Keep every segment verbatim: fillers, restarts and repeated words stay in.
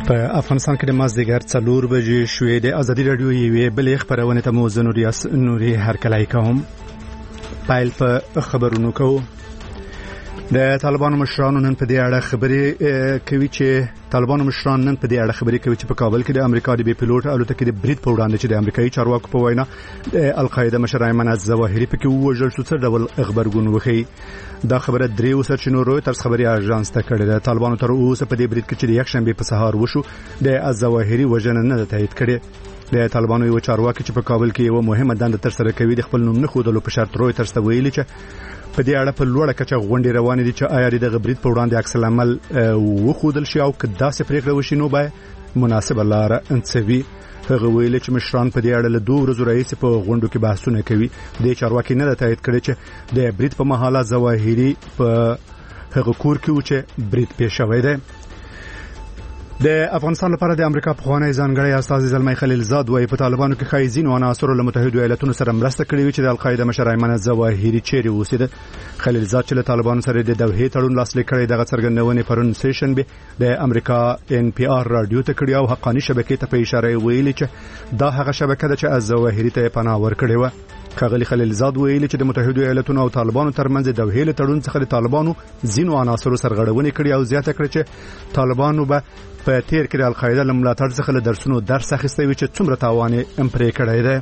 په افغانستان کې د مازدیګر څلور بجې شوې د ازادي راډیو یوې بلې خبرونه ته مو زه نوریاس نوري هرکلی کوم. پیل په خبرونو کوو. د طالبانو مشرانو نن په دې اړه خبرې کوي چې طالبانو مشران نن په دې اړه خبرې کوي چې په کابل کې د امریکا د بي پیلوټ الوتکې د برید په وړاندې چې د امریکایي چارواکو په وینا د القاعده مشر ایمن الظواهري په کې ووژل شو څه ډول خبرګون وکړي. دا خبره درې وسرچینو رويټرز خبري اژانس ته کړې ده. طالبانو تر اوسه په دې برید کې چې د یک شنبه په سهار وشو د الظواهري وژنه نه تایید کړي. د طالبانو یو چارواکي چې په کابل کې یو مهمه دنده تر سره کوي د خپل نوم نه خودلو په شرط رويټرز ته ویلي چې په دې اړه په لوړه کچه غونډې روانې دي چې آیا د غبرید په وړاندې عکس العمل وخودل شي او کدا څه پریکړه وشي نو به مناسبه لار انڅوي. هغه ویل چې مشران په دې اړه له دوه ورځې راهیسې په غونډو کې بحثونه کوي. د چارواکي نه تایید کړي چې د برید په محاله ظواهري په هغه کور کې و چې برید پیښ شوی دی. د افغانستان لپاره د امریکا په خوانی ځانګړی استاد زلمی خلیلزاد وايي په طالبانو کې خایزین او عناصر له متحده ایالاتونو سره مرسته کړې وي چې د القاعده مشر ایمن الظواهري چیرې اوسېده. خلیلزاد چې له طالبانو سره د دوحې تړون لاسلیک کړی دغه څرګندونه پرون سیشن به د امریکا ان پی آر رادیو ته کړی او حقانی شبکې ته په اشاره ویلي چې دا هغه شبکه ده چې الظواهري ته پناه ورکړې و. خغلی خلیلزاد ویلي چې د متحده ایالاتونو او طالبانو ترمنځ د دوحې تړون څخه د طالبانو ځینو عناصرو سرغړونې کړې او زیاته کړې چې طالبانو به په تیر کې د القاعده له ملاتړ څخه له درسونو درس اخیستی وي چې څومره تاوان یې پرې کړی دی.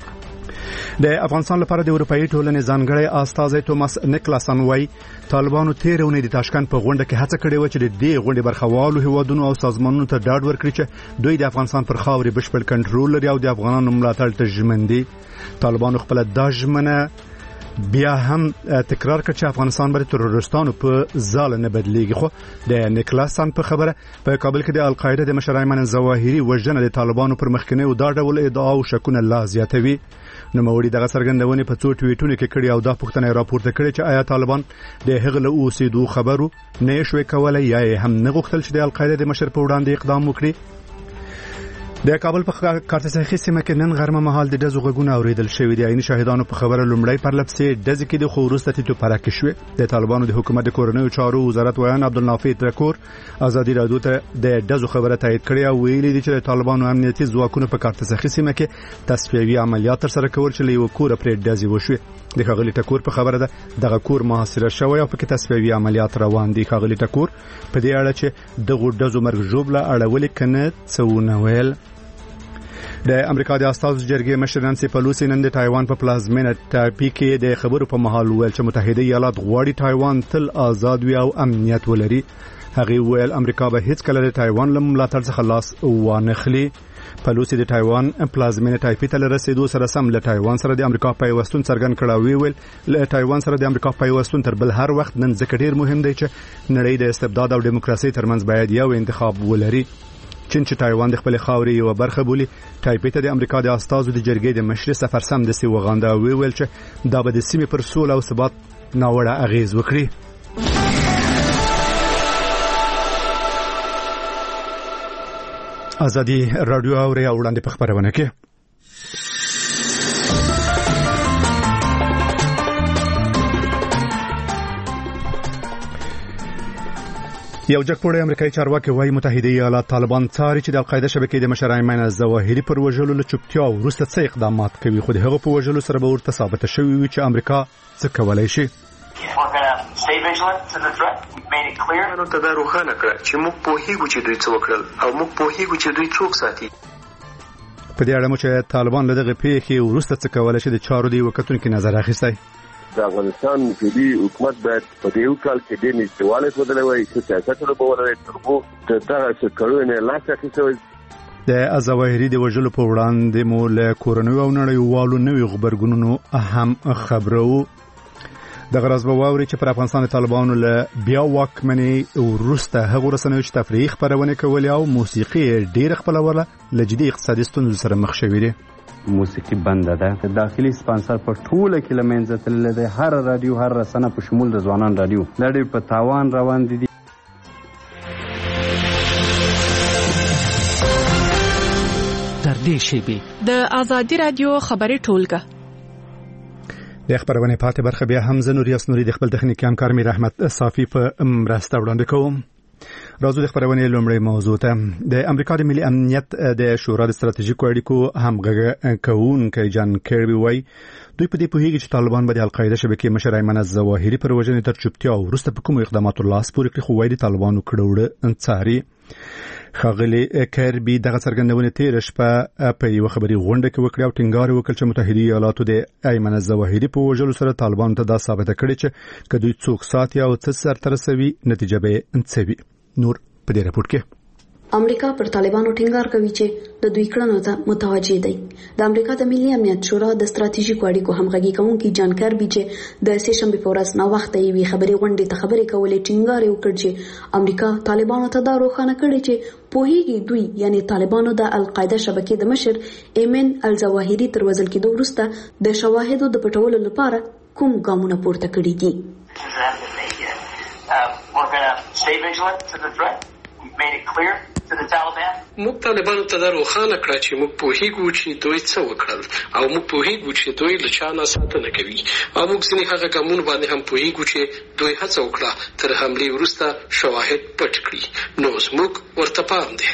د افغانستان لپاره د اروپאי ټولنې ځانګړی استازی توماس نیکلاسن وايي طالبانو تیر اونۍ د تاشکند په غونډه کې هڅه کړې و چې د دې غونډې برخوالو هیوادونو او سازمانونو ته ډاډ ورکړي چې دوی د افغانستان پر خاورې بشپړ کنټرول لري او د افغانانو ملاتړ ته ژمن دي. طالبانو خپل د ژمنه بیا هم تکرار کړ چې افغانستان باندې ترورستانو په ځال نه بدلیږي. خو د نیکلاسن په خبره په کابل کې د القاعده د مشر ایمن الظواهري وژنه د طالبانو پر مخکنی او دا ډول ادعا او شکونه لا زیاتوي. نو موري دغه څرګندونه په څو ټویټونو کې کړي او دا پوښتنه راپورته کړي چې آیا طالبان د هغه له اوسېدو خبرو نه شوي کولای یا هم نه غوښتل چې د القاعده د مشر په وړاندې اقدام وکړي. د کابل په کارتسخي سیمه کې نن غرمه مهال د دزو غږونه اوریدل شوې دي. عیني شاهدانو په خبره لومړی پر لپسې دز کې د خورسته تیتو پراکې شوې. د طالبانو د حکومت د کورنیو چارو وزارت ویان عبدالنافع ترکور ازادي راډیو ته د دزو خبره تایید کړې او ویلي دي چې د طالبانو امنیتي ځواکونو په کارتسخي سیمه کې تصفیوي عملیات تر سره کول چې له یو کور پرې دزي وشوي. د خغلی ټکور په خبره ده دغه کور محاصره شوی او په کې تصفیوي عملیات روان دي. خغلی ټکور په دې اړه چې دغه دزو مرګ جوړه اړول کنه څونه ویل. د امریکا د استازو جرګې مشر نانسي پلوسی نن د تایوان په پلازمینه ټاپي کې د خبرو په محل ویل چې متحده ایالات غواړي تایوان تل آزاد وي او امنیت ولري. هغه ویل امریکا به هیڅ کله د تایوان له ملاتړ څخه لاس وانخلي. پلوسی د تایوان پلازمینه ټاپي ته رسیدو سره سم له تایوان سره د امریکا پیوستون څرګند کړه. وی ویل له تایوان سره د امریکا پیوستون تر بل هر وخت نن ځکه ډیر مهم دی چې نړۍ د استبداد او دیموکراسي ترمنځ باید یو انتخاب ولري. چین چې تایوان د خپل خاورې یو برخه بولي ټایپی ته د امریکا د استازو د جرګې د مشر سفر سم د سی وغاندا وی ویل چې دا به د سیمې پر سول او ثبات ناوړه اغیز وکړي. ازادي راډیو اوري وړاندې په خبرونه کې یو جګپوړی امریکایي چارواکي وايي متحده ایالات طالبان څاري چې د القاعده شبکې د مشر ایمن الظواهري پر وژلو له چوپتیا وروسته څه اقدامات کوي. خو د هغه په وژلو سره به ورته ثابته شوی وي چې امریکا څه کولای شي. نو ته دا روښانه کړه چې موږ پوهیږو چې دوی څه وکړل او موږ پوهیږو چې دوی څوک ساتي. په دې اړه مو چې طالبان له دغه پیښې وروسته څه کولای شي د چارو دی وکتونکو نظر اخیستی. د افغانستان فدرالي حکومت باید په دې کال کې د نشټواله ودلې وای چې سیاست له بوله تربو ته دغه څه کړونه لاس اخیستوي. د الظواهري د وژلو په وړاندې مو له کورنیو او نړیوالو نوي خبرګونونو اهم خبرو د غرض به واوري چې پر افغانستان طالبانو له بیا واکمنۍ وروسته هغه رسنیو چې تفریح خبرونه کولې او موسیقي ډېر خپلوله لجدي اقتصادي ستونزو سره مخ شوې دي. موسیقي بنده ده. داخلي سپانسر په ټوله کې لمنځه تللی دی. هر رادیو هر رسنه په شمول د ځوانان رادیو دا ډېر په تاوان روان دي. تر دې شیبې د ازادي راډیو خبري ټولګه د خبرونه پاتې برخه بیا هم زنور یاسنوري د خپل تخنیکي همکار میر احمد صافي په مرسته وړاندې کوم. راځو د خبرونې لومړی موضوع ته. د امریکا د ملي امنیت د شورا د ستراتیژیکو اړیکو همغږي کوونکی جان کیربي وایي دوی په دې پوهیږي چې طالبان به د القاعده شبکې مشر ایمن الظواهري پر وژنې تر چوپتیا وروسته په کومو اقداماتو لاس پورې کړي، خو وایي د طالبانو کړه وړه څاري. ښاغلي کیربي دغه څرګندونه تیر شپه په یو خبري غونډه کې وکړه او ټینګار وکړ چې متحده ایالاتو د ایمن الظواهري په وژلو سره طالبان ته دا ثابت کړي چې کدوې څوک ساتي او څه سرته رسوي نتیجه به انڅوي. نور په دې راپور کې امریکا پر طالبانو ټینګار کوي چې د دوی کړنو ته متوجه دی. د امریکا د ملي امنیت شورا د ستراتیژیکو اړیکو همغږي کوونکی جان کیربي چې د سه شنبه په ورځ نو وخت یې وی خبري غونډې ته خبرې کولې ټینګار وکړ چې امریکا طالبانو ته دا روښانه کړي چې پوهیږي دوی یعنی طالبانو د القاعده شبکې د مشر ایمن الظواهري تر وژل کېدو وروسته د شواهدو د پټولو لپاره کوم ګامونه پورته کړي دي. موږ طالبانو ته دا روښانه کړه چې موږ پوهیږو چې دوی څه وکړل او موږ پوهیږو چې دوی له چا نه ساتنه کوي او موږ ځینې هغه ګامونه باندې هم پوهیږو چې دوی هڅه وکړه تر حملې وروسته شواهد پټ کړي، نو زموږ ورته پام دی.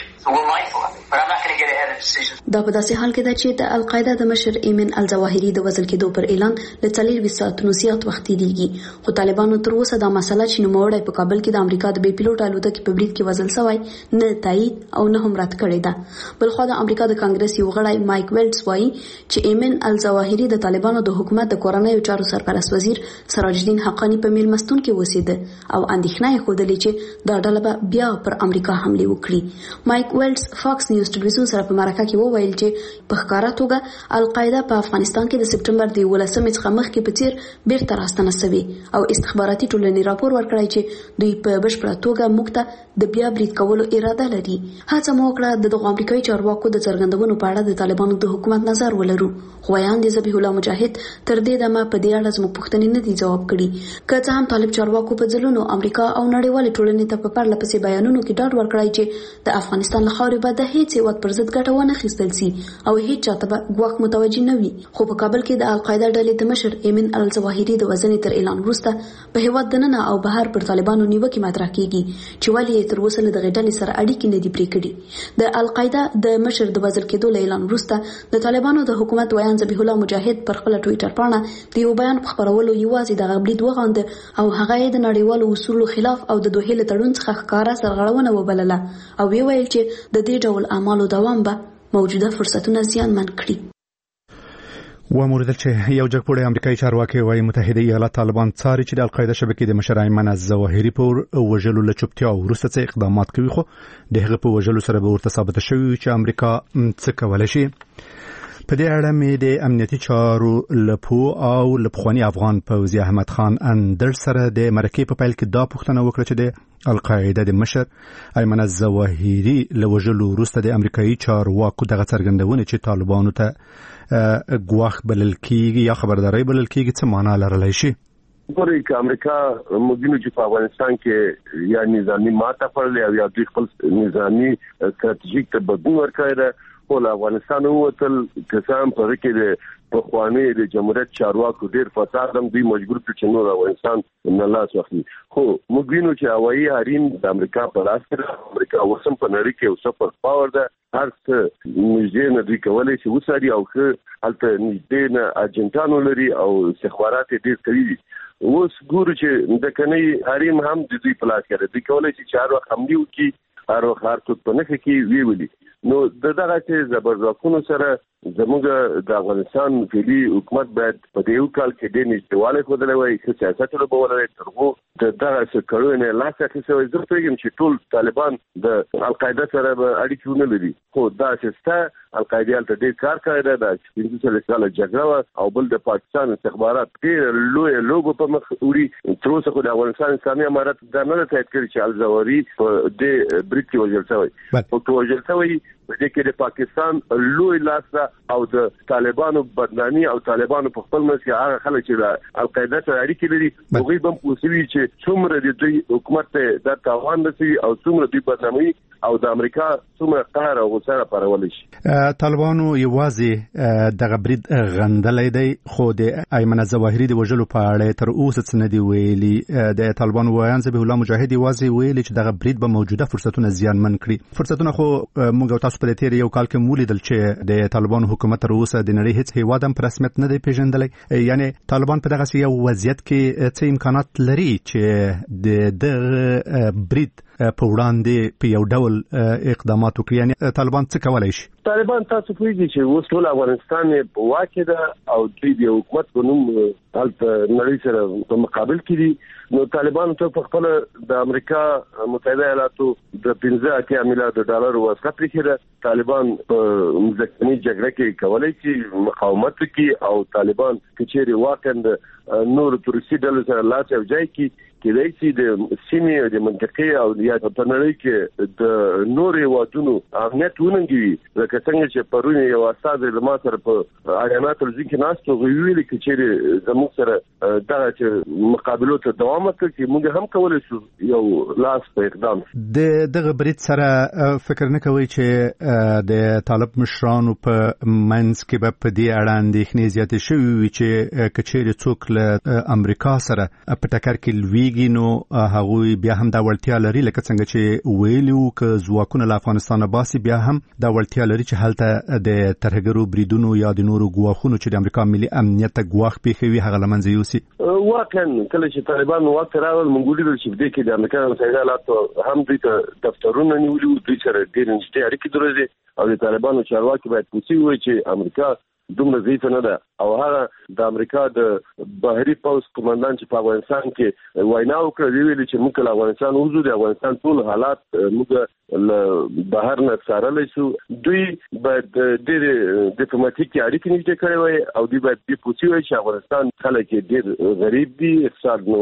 دا په داسې حال کې ده چې د القاعده د مشر ایمن الظواهري د وژل کېدو پر اعلان له څلور ساعتونو زیات وخت تیریږي، خو طالبانو تر اوسه دا مسله چې نوموړی په کابل کې د امریکا د بې پیلوټ الوتکې په برید کې وژل شوی نه تایید او نه هم رد کړی ده. بلخو د امریکا د کانګرس یو غړی مایک ویلټس وایي چې ایمن الظواهري د طالبانو د حکومت د کورنۍ چارو سرپرست وزیر سراج الدین حقانی په میلمستون کې اوسېده او اندېښنه یې ښودلې چې دا ډله به بیا پر امریکا حمله وکړي. مایک ویلټس فاکس نیوز ټلویزیون سره په مرکه کې وویل چې په ښکاره توګه القاعده په افغانستان کې د سپټمبر د ولسمې څخه مخکې په تیر بیرته راستنه شوې او استخباراتي ټولنې راپور ورکړی چې دوی په بشپړه توګه موږ ته د بیا برید کولو اراده لري. هڅه مو وکړه د دغه امریکایي چارواکو د څرګندونو په اړه د طالبانو د حکومت نظر ولرو، خو ویاند ذبیح الله مجاهد تر دې دمه په دې اړه زموږ پوښتنې نه دي ځواب کړي. که څه هم طالب چارواکو په ځلونو امریکا او نړیوالې ټولنې ته په پرله پسې بیانونو کې ډاډ ورکړی چې د افغانستان له خاورې به د هیڅ هیواد پر ضد ګټه ونه اخیستل سي او هیڅ چاته به ګواښ متوجه نه وي، خو په کابل کې د القاعده ډلې د مشر ایمن الظواهري د وژنې تر اعلان وروسته په هیواد دننه او بهر پر طالبانو نیوکې مطرح کیږي چې ولې تر اوسه له دغه ډلې سره اړیکې نه دي پرې کړې. د القاعده د مشر د وژل کېدو له اعلان وروسته د طالبانو د حکومت ویان ذبیح الله مجاهد پر خپل ټوئیټر باندې د یو بیان په خبرولو یوازې د غبرید وغوند او هغه د نړیوالو اصولو خلاف او د دوه له تړون څخه ښکارا سرغړونه وبلله او ویل چې د دې ډول اعمالو دوام به موجوده فرصتونه زیانمن کړي. وموردل چې یو جګپوړی امریکایي چارواکي وايي متحده ایالات طالبان څاري چې د القاعده شبکې د مشر ایمن الظواهري په وژلو له چوپتیا وروسته څه اقدامات کوي، خو دغه په وژلو سره به ورته ثابت شوی چې امریکا څه کولای شي. په دې اړه مې د امنیتي چارو لپو او لپخوانی افغان پوځي احمد خان اندر سره د مرکې په پیل کې دا پوښتنه وکړه چې د القاعده د مشر ایمن الظواهري له وژلو وروسته د امریکایي چارواکو دغه څرګندونه چې طالبانو ته ګواښ بلل کیږي یا خبرداري بلل کیږي څه معنا لرلی شي. ګورئ چې امریکا موږ چې په افغانستان کې یا نظامی ماته پړلې او یا دوی خپل نظامی ستراتیژیک ته بدلون ورکړی دی، خو له افغانستان ووتل کسان په کې د پخواني د جمهوریت چارواکو ډېر فساد هم دوی مجبور کړي چې نور افغانستان نه لاس واخلي. خو موږ وینو چې هوایي حریم د امریکا په لاس کې ده. امریکا اوس هم په نړۍ کې یو سپر پاور ده، هر څه نږدې نه دوی کولی شي وڅاري او ښه هلته نږدې نه اجنټانو لري او استخبارات یې ډېر قوي دي. اوس ګورو چې د کنۍ حریم هم د دوی په لاس کې ده، دوی کولی شي چې هر وخت حملې وکړي، هر وخت هر څوک په نښه کې ویولي. نو د دغه چې زبرځواکونو سره زموږ د افغانستان فعلي حکومت باید په دې یو کال کې ډېر نږدېوالی ښودلی وای، ښه سیاست ولوبولی وای، تر هغو د دغه څه کړیو نه لاس اخیستی وای. زه پوهېږم چې ټول طالبان د القاعده سره به اړیکې ونه لري، خو داسې شته القاعده هلته ډېر کار کړی ده. د پنځه څلوېښت کاله جګړه وه او بل د پاکستان استخبارات ډېره لویه لوبه په مخ وړي. تر اوسه خو د افغانستان اسلامي امارت دا نه ده تایید کړي چې الظواهري په دې برید کې وژل شوی، خو که وژل شوی په دې کې د پاکستان لوی لاس ده او د طالبانو بدنامي او طالبانو په خپل منځ کې هغه خلک چې د القاعده سره اړیکې لري هغوی به هم پوه شوي چې څومره د دوی حکومت ته دا تاوان رسوي او څومره دوی بدناموي او د امریکا څومره قهر او غوسه پارول شي. طالبانو یوازې د غبرید غندلې دی خو د ایمن الظواهری د وجلو په اړه تر اوسه څه نه دی ویلي. د طالبانو وایان زبیح الله مجاهد یوازې ویلي چې د غبرید به موجوده فرصتونه زیانمن کړي. فرصتونه خو موږ تاسو په تیر یو کال کې مولیدل چې د طالبانو حکومت تر اوسه د نړۍ هیڅ هیواد هم په رسمیت نه دی پیژندلی. یعنی طالبان په دغه یو وضعیت کې څه امکانات لري چې د دغه برید په وړاندې په یو ډول اقدامات وکړي. یعنی طالبان څه کولای شي؟ طالبان تاسو پوهیږئ چې اوس ټول افغانستان په واکه ده او دوی د حکومت په نوم هلته نړۍ سره په مقابل کې دي. نو طالبان ته په خپل د امریکا متحده ایالاتو د پنځه اتیا میلیارډ ډالر واسطه پرې طالبان په مځکني جګړه کې کولای شي مقاومت وکړي او طالبان کچېری واقعا نور تورسي ډلو سره لاس یو ځای کې کېدای شي د سیمې د منطقې او یا په نړۍ کې د نورې وادونو امنیت وننګوي. لکه څنګه چې پرون یو استاد د ما سره په اعلانات ورځ کې ناستو ویلي چې زموږ سره دغه چې مقابلو ته دوام وکړي چې موږ هم کولای شو یو لاس په اقدام. د دغه برید سره فکر نه کوي چې د طالب مشرانو په منځ کې به په دې اړه اندېښنې زیاتې شوې وي چې کچېرې څوک له امریکا سره په ټکر کې لوي نو هغوی بیا هم دا وړتیا لري لکه څنګه چې ویلو ک ځواکونه له افغانستان باسي بیا هم دا وړتیا لري چې هلته د ترهګرو بریدونو یا د نورو ګواښونو چې د امریکا ملي امنیت ته ګواښ پیښوي هغه لمنځه یوسي. واقعا کله چې طالبان وخت راول مونږ ولیدل چې د کې د امریکا متحده ایالاتو هم دوی ته دفترونه نیولي دوی سره ډېر نږدې اړیکې درلودې او د طالبانو چارواکي باید پوښتنه وکړي چې امریکا دومره ضعیف نه ده او هغه د امریکا د بهري پوز کمانډان چې په افغانستان کې وینا وکړه ویلي چې موږ له افغانستان وځو د افغانستان ټول حالات موږ له بهر نه څارلی شو. دوی باید ډېر ډیپلوماټیکي اړیکې نږدې کړې وای او دوی باید دې پوښتنه وکړي چې افغانستان خلک ډېر غریب دي اقتصاد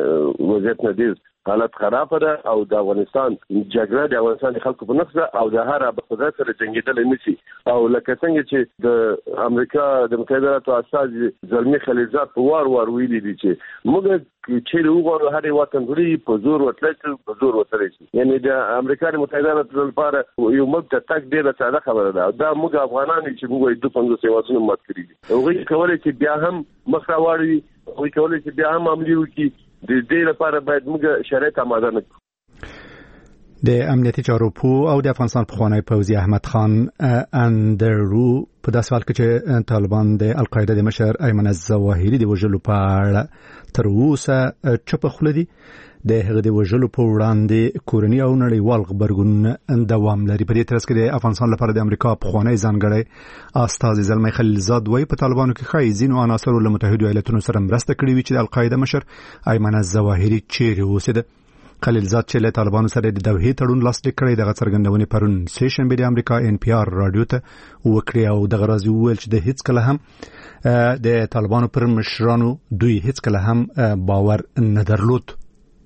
وضعیت نه ډېر حالت خراب ده او د افغانستان جګړه د افغانستان خلکو په نفس او د هر ابخدا سره جنگیدل نشي. او لکه څنګه چې د امریکا د متحده ایالاتو استاد زلمی خلیلزاد په وار وار ویلي دي چې موږ چې وګورو هر وطن غړي په زور وتلای په زور وتلای شي. یعنی د امریکا متحده ایالاتو لپاره یو مبدا تک ډیره ساده خبره ده. دا موږ افغانان چې موږ د پنځه سوه واسونه مات کړی دي. هغه کولای چې بیا هم مخ راوړي هغه کولای چې بیا هم عملي وکړي. د دې لپاره باید موږ شرایط آماده نکړو. د امنیتي چارو پوه او د افغانستان پخوانی پوځي احمد خان اندرو په داسې حال کې چې طالبان د القاعده د مشر ایمن الظواهری د وژلو په اړه تر اوسه چوپ خوله دي. د هغه د وژلو په وړاندې کورني او نړیوال غبرګون دوام لري. په دې ترڅ کې د افغانستان لپاره د امریکا پخوانی ځانګړی استاد زلمی خلیلزاد وایي په طالبانو کې ښایي ځینو عناصرو له متحده ایالاتونو سره مرسته کړې وي چې د القاعده مشر ایمن الظواهری چیرې اوسېده. خلیلزاد چې له طالبانو سره د دوحې تړون لاسلیک کړی دغه څرګندونې پرون سه شنبه د امریکا ان پی آر رادیو ته وکړې او دغه راز وویل چې د هیڅ کله هم د طالبانو پر مشرانو دوی هیڅ کله هم باور نه درلود.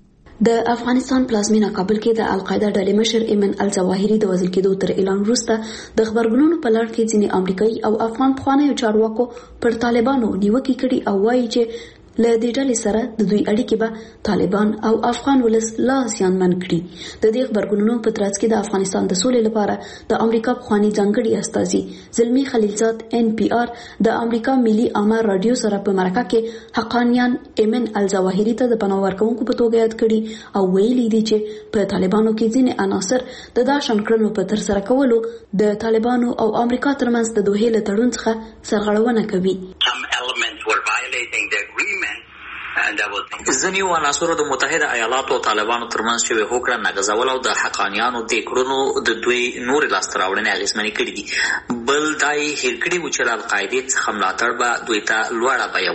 د افغانستان پلازمینه کابل کې د القاعده ډلې مشر ایمن الظواهری د وژل کېدو تر اعلان وروسته د خبرګونونو په لړ کې ځینې امریکایي او افغان پخوانیو چارواکو پر طالبانو نیوکې کړي او وایي چې له دې ډلې سره د دوی اړیکې به طالبان او افغان ولس لا زیانمن کړي. د دې خبرګونونو په ترڅ کې د افغانستان د سولې لپاره د امریکا پخوانی ځانګړي استازي زلمی خلیلزاد ان پی آر د امریکا ملي امر رادیو سره په مرکه کې حقانیان ایمن الظواهری ته د پناه ورکوونکو په توګه یاد کړي او ویلي دي چې په طالبانو کې ځینې عناصر د داشن کړنو په تر سره کولو د طالبانو او امریکا ترمنځ د دوحې له تړون څخه سرغړونه کوي. ځینې عناصرو د متحده ایالاتو او طالبانو ترمنځ شوې هوکړه ناګزول او د حقانیانو د کړنو د دوی نورې لاسته راوړنې اغېزمنې کړي دي. بل دا یې هېر کړي وو چې له القاعدې څخه ملاتړ به دوی ته لوړه بیه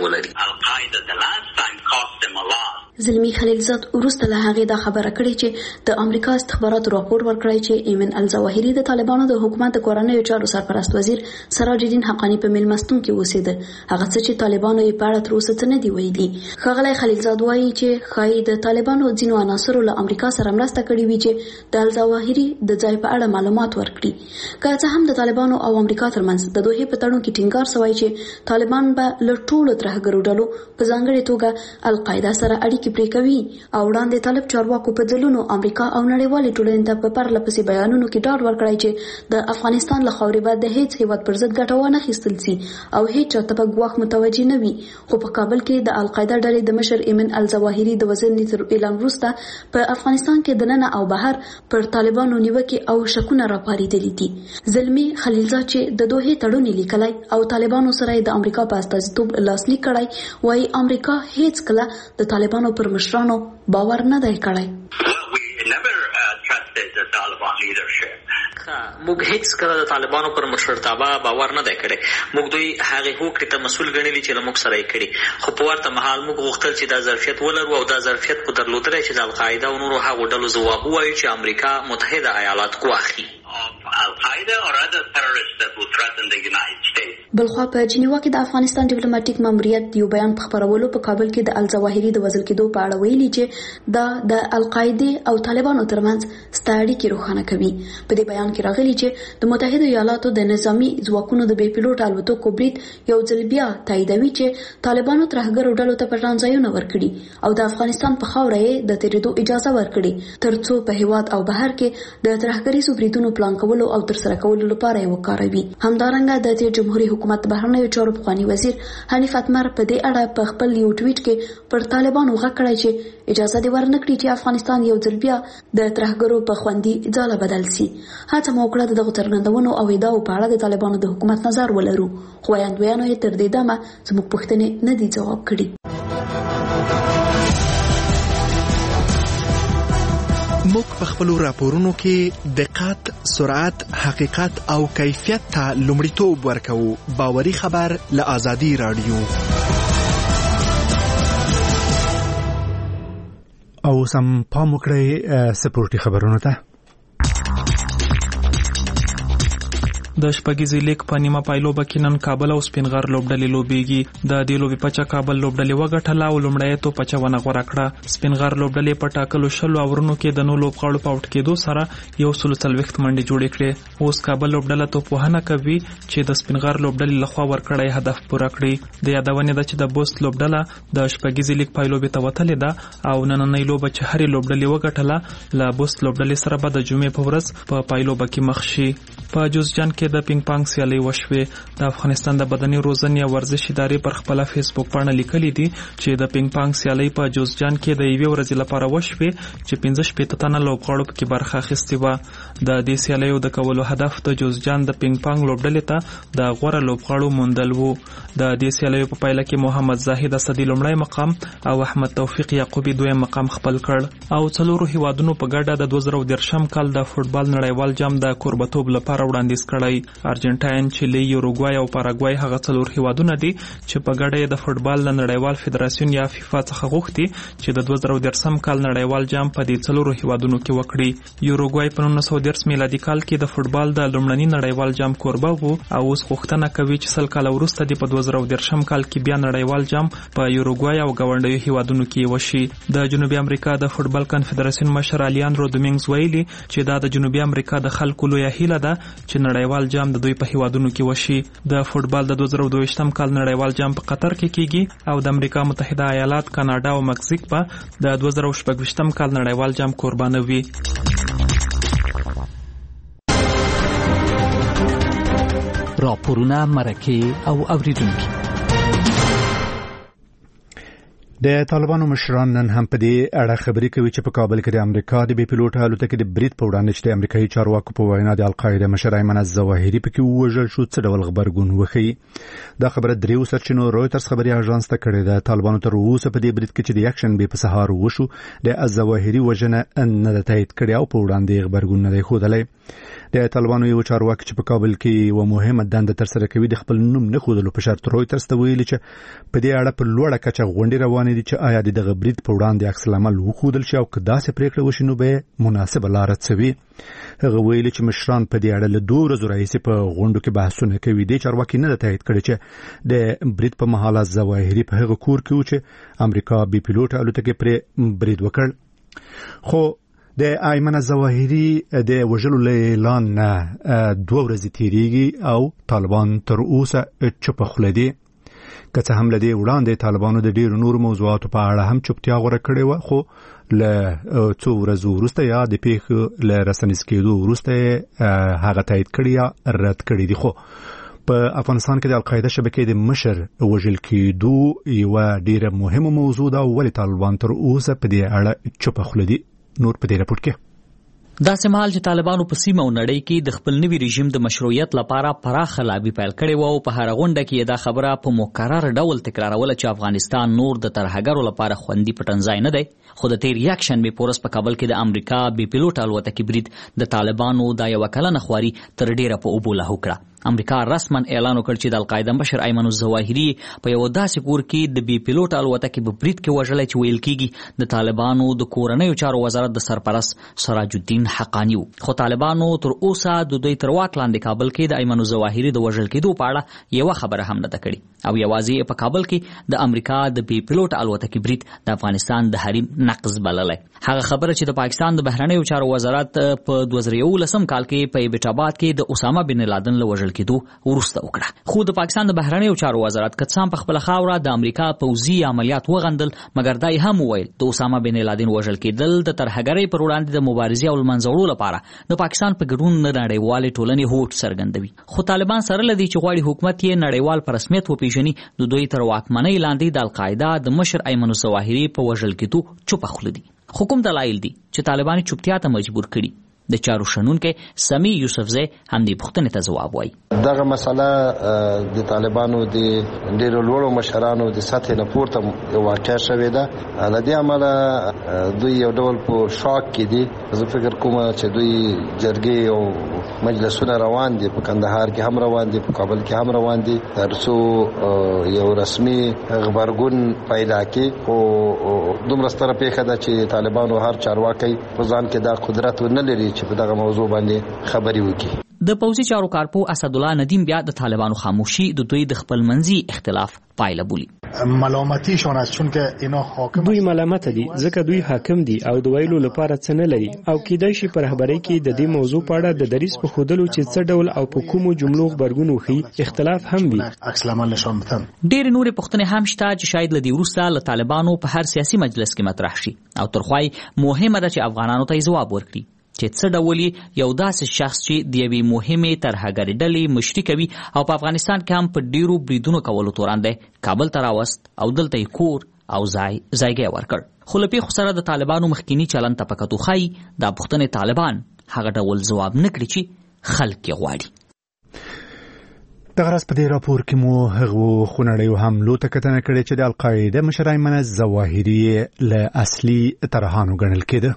ولري. زلمی خلیلزاد وروسته له هغې دا خبره کړې چې د امریکا استخباراتو راپور ورکړی چې ایمن الظواهری د طالبانو د حکومت د کورنیو چارو سرپرست وزیر سراج الدین حقانی په میلمستون کې اوسېده. هغه څه چې طالبانو یې په اړه تر اوسه څه نه دي ویلي. ښاغلی خلیلزاد وایي چې ښایي د طالبانو ځینو عناصرو له امریکا سره مرسته کړې وي چې د الظواهری د ځای په اړه معلومات ورکړي. که څه هم د طالبانو او امریکا ترمنځ د دوحې په تړون کې ټینګار سوی چې طالبان به له ټولو ترهګرو ډلو په ځانګړې توګه القاعده سره اړیکې کې پرې کوي او وړاندې طالب چارواکو په ځلونو امریکا او نړیوالې ټولنې ته په پرله پسې بیانونو کې ډاډ ورکړی چې د افغانستان له خاورې باید د هیڅ هیواد پر ضد ګټه ونه اخیستل سي او هیڅ چاته به ګواښ متوجه نه وي. خو په کابل کې د القاعده ډلې د مشر ایمن الظواهري د وزیر تر اعلان وروسته په افغانستان کې د ننه او بهر پر طالبانو نیوکې او شکونه راپارېدلي دي. زلمی خلیلزاد چې د دوه تړون لیکلای او طالبانو سره د امریکا په استازیتوب لاسلیک کړای وایي امریکا هیڅ کله د طالبانو پر مشرانو باور نه دی کړی. موږ هیڅ کله د طالبانو پر مشرتابه باور نه دی کړی. موږ دوی هغه هوکړې ته مسؤل ګڼلي چې له موږ سره یې کړي، خو په ورته مهال موږ غوښتل چې دا ظرفیت ولرو او دا ظرفیت په درلودلی چې د القاعده او نورو هغو ډلو ځواب ووایو چې امریکا متحده ایالات ګواښي. بلخوا په جنیوا کې د افغانستان ډیپلوماټیک ماموریت یو بیان په خبرولو په کابل کې د الظواهري د وزل کېدو په اړه ویلي چې دا د القاعده او طالبانو ترمنځ ستړي اړیکې روښانه کوي. په دې بیان کې راغلي چې د متحده ایالاتو د نظامی ځواکونو د بې پیلوټ الوتکو برید یو ځل بیا تاییدوي چې طالبانو ترهګرو ډلو ته پټرانځایونه ورکړي او د افغانستان په خاوره یې د تیریدو اجازه ورکړي ترڅو په هیواد او بهر کې د ترهګریزو بریدونو پلان کولو او ترسره کولو لپاره یې وکاروي. همدارنګه د تیر جمهوریت حکومت بهرنیو چارو پخوانی وزیر حنیف اتمر په دې اړه په خپل یو ټویټ کې پر طالبانو غږ کړی چې اجازه دې ورنکړي چې افغانستان یو ځل بیا د ترهګرو په خوندي ځاله بدل سي. هڅه مو وکړه دغه څرګندونو او ادعاو په اړه د طالبانو د حکومت نظر ولرو، خو وړاندوینو یې تر دې دمه زموږ پوښتنې نه دي ځواب کړي. موږ په خپلو راپورونو کې دقت، سرعت، حقیقت او کیفیت ته لومړیتوب ورکوو. باوري خبر له آزادي رادیو. او سم پام وکړئ سپورټي خبرونو ته. د شپږیزې لیګ په نیمه پایلوبه کې نن کابل او سپینغر لوبډلې لوبېږي. د دې لوبې پچه کابل لوبډلې وګټله او لومړی تو پچه ونه غوره کړه. سپینغر لوبډلې په ټاکلو شلو اورونو کې د نو لوبغاړو په اوټ کېدو سره یو سل څلوېښت منډې جوړې کړې. اوس کابل لوبډله توپوهنه کوي چې د سپینغر لوبډلې لخوا ورکړی هدف پوره کړي. د یادونې ده چې د بوست لوبډله د شپږیزې لیګ پایلوبې ته وتلې ده او نننۍ لوبه چې هرې لوبډلې وګټله له بوست لوبډلې سره به د جمعې په ورځ په پایلوبه کې مخ شي. په جوزجان کې د پینګ پانګ سیالۍ وشوې. د افغانستان د بدني روزنې او ورزش ادارې پر خپل فیسبوک باندې لیکلي دي چې د پینګ پانګ سیالۍ په جوزجان کې د یوې ورځې لپاره وشوې چې پنځه شپېته تنه لوبغاړو پکې برخه اخیستې وه. د دې سیالیو د کولو هدف د جوزجان د پینګ پانګ لوبډلې ته د غوره لوبغاړو موندل وو. د دې سیالیو په پایله کې محمد زاهد اسدي لومړی مقام او احمد توفیق یعقوبي دویم مقام خپل کړ. او څلورو هیوادونو په ګډه د دوه زره دېرشم کال د فوټبال نړیوال جام د کوربتوب لپاره وړاندیز کړی. ارجنټاین، چیلي، یوروګوای او پاراګوای هغه څلور هیوادونه دي چې په ګډه د فوټبال د نړیوال فدراسیون یا فیفا څخه غوښتي چې د دوه زره دېرشم کال نړیوال جام په دې څلورو هیوادونو کې وکړي. یوروګوای په نولس سوه دېرش میلادي کال کې د فوټبال د لومړني نړیوال جام کوربه وو او اوس غوښتنه کوي چې سل کال وروسته د په دوه زره دېرشم کال کې بیا نړیوال جام په یوروګوای او ګاونډیو هیوادونو کې وشي. د جنوبي امریکا د فوټبال کنفدراسیون مشر الیاندرو دومینګز ویلي چې دا د جنوبي امریکا د خلکو لویه هیله ده چې نړیوال جام د دوی په هیوادونو کې وشي. د فوټبال د دوه زره دوه ویشتم کال نړیوال جام په قطر کې کیږي او د امریکا متحده ایالات، کاناډا او مکزیک په د دوه زره شپږ ویشتم کال نړیوال جام قربانه وي. راپورونه، مرکې او اوریدونکي. د طالبانو مشران نن هم په دې اړه خبرې کوي چې په کابل کې د امریکا د بې پیلوټ الوتکې د برید په وړاندې چې د امریکایي چارواکو په وینا د القاعده مشر ایمن الظواهري پکې ووژل شو څه ډول غبرګون وښیي. دا خبره دریو سرچینو رویټرز خبري اژانس ته کړې ده. طالبانو تر اوسه په دې برید کې چې د اکشن به په سهار وشو د الظواهري وژنه نه د تایید کړي او په وړاندې غبرګون نه دی ښودلی. د طالبانو یو چارواکي چې په کابل کې یو مهمه دنده ترسره کوي د خپل نوم نه ښودلو په شرط رویټرز ته ویلي چې په دې اړه په لوړه کچه غونډې روانې دي چې آیا د دغه برید په وړاندې عکس العمل وښودل شي او که داسې پرېکړه وشي نو به مناسبه لاره څه وي. هغه ویلي چې مشران په دې اړه له دوه ورځو راهیسې په غونډو کې بحثونه کوي. دې چارواکي نه ده تایید کړې چې د برید په مهال الظواهري په هغه کور کې و چې امریکا بې پیلوټه الوتکې پرې برید وکړ. خو د ایمن الظواهري د وژلو له اعلان نه دوه ورځې تیریږي او طالبان تر اوسه چوپ خوله دي. که څه هم لدې وړاندې طالبانو د ډیرو نور موضوعاتو په اړه هم چوپتیا غوره کړې و، خو له څو ورځو وروسته یا د پیښو له رسنیز کېدو وروسته هغه تایید کړی یا رد کړی دي. خو په افغانستان کې د القاعده شبکې د مشر وژل کېدو یو ډیره مهمه موضوع ده، ولې طالبان تر اوسه په دې اړه چوپ خوله دي. نور په دې راپور کې داسې مهال چې طالبانو په سیمه او نړۍ کې د خپل نوي رژیم د مشروعیت لپاره پراخه لابي پیل کړې و او په هر غونډه کې دا خبره په مکرر ډول تکراروله چې افغانستان نور د ترهګرو لپاره خوندي پټنځای نه دی. خو د تیر یک شنبه پورس په کابل کې د امریکا بي پيلوټ الوتکې برید د طالبانو د یو کلنه خواري تر ډیره په اوبو لاهو کړه. امریکا رسما اعلان وکړ چې د القاعده مشر ایمن الظواهري په یو داسې کور کې د بي پيلوټ الوتکې په برید کې وژلای چې ویل کېږي د طالبانو د کورنیو چارو وزارت د سرپرست سراج الدین حقانی. خو طالبانو تر اوسه د دوی تر واک لاندې کابل کې د ایمن الظواهري د وژل کېدو په اړه یو خبره هم نه کړې او یوازې په کابل کې د امریکا د بي پيلوټ الوتکې برید د افغانستان د حریم نقض بللای. هغه خبره چې د پاکستان د بهرنیو چارو وزارت په دوه زره یولسم کال کې په ایبټ آباد کې د اسامه بن لادن له وژل کېدو ورسته وکړه. خو د پاکستان د بهرنیو چارو وزارت کڅام په خپل خاوره د امریکا پوځي عملیات وغندل، مګر دای هم وویل د اسامه بن لادن وژل کېدل د ترهګرۍ پر وړاندې د مبارزې او منځوړو لپاره د پاکستان په ګډون نه نړیوالې ټولنې هوډ څرګندوي. خو طالبان سره لدی چې غواړي حکومت یې نړیوال په رسمیت وپیژني، د دوی تر واکمنۍ لاندې د القاعده د مشر ایمن الظواهري په وژل کېدو چوپ خوله دي. حکومت دلایل دي چې طالبان چوپتیا ته مجبور کړي. د چارو شنونکو سمی یوسفزی هم دې پوښتنې ته ځواب وایي. دغه مسله د طالبانو د ډیرو لوړو مشرانو د سطح نه پورته یو واقعه شوې ده. له دې امله دوی یو ډول په شاک کې دي. زه فکر کوم چې دوی جرګې او مجلسونه روان دي، په کندهار کې هم روان دي، په کابل کې هم روان دي، ترڅو یو رسمي خبرګون پیدا کړي. او دومره ستره پیښه ده چې طالبانو هر چارواکي په ځان کې دا قدرت نه لري چې په دغه موضوع باندې خبري وکړي. د پوځي چارو کارپو اسد الله ندیم بیا د طالبانو خاموشي د دوی د خپل منځي اختلاف پایله بولي. ملامتیشون است چون که اینا حاکم دوی ملامت دي ځکه دوی حاکم دي او د ویلو لپاره څه نه لري او کیدای شي پر خبرې کې د دې موضوع په اړه د دریس په خودلو چې څه ډول او په کومو جملو خبرګون وخی اختلاف هم وي. ډېر نورې پوښتنې هم شته چې شاید لدی وروسته له طالبانو په هر سیاسي مجلس کې مطرح شي او ترخوای مهمه ده چې افغانانو ته ځواب ورکړي چې څه ډول یو داسې شخص چې د یوې مهمې ترهګرۍ ډلې مشري کوي او په افغانستان کې هم په ډیرو بریدونو کولو تورن دی کابل ته راوست او دلته یې کور او ځای ځایګی ورکړ. خو له پیښو سره د طالبانو مخکینی چلند ته په کتو ښایي دا پوښتنې طالبان هغه ډول ځواب نه کړي چې خلک یې غواړي. دغه راز په دې راپور کې مو هغو خونړیو حملو ته کتنه کړې چې د القاعده مشر ایمن الظواهري له اصلي طرحانو ګڼل کېده.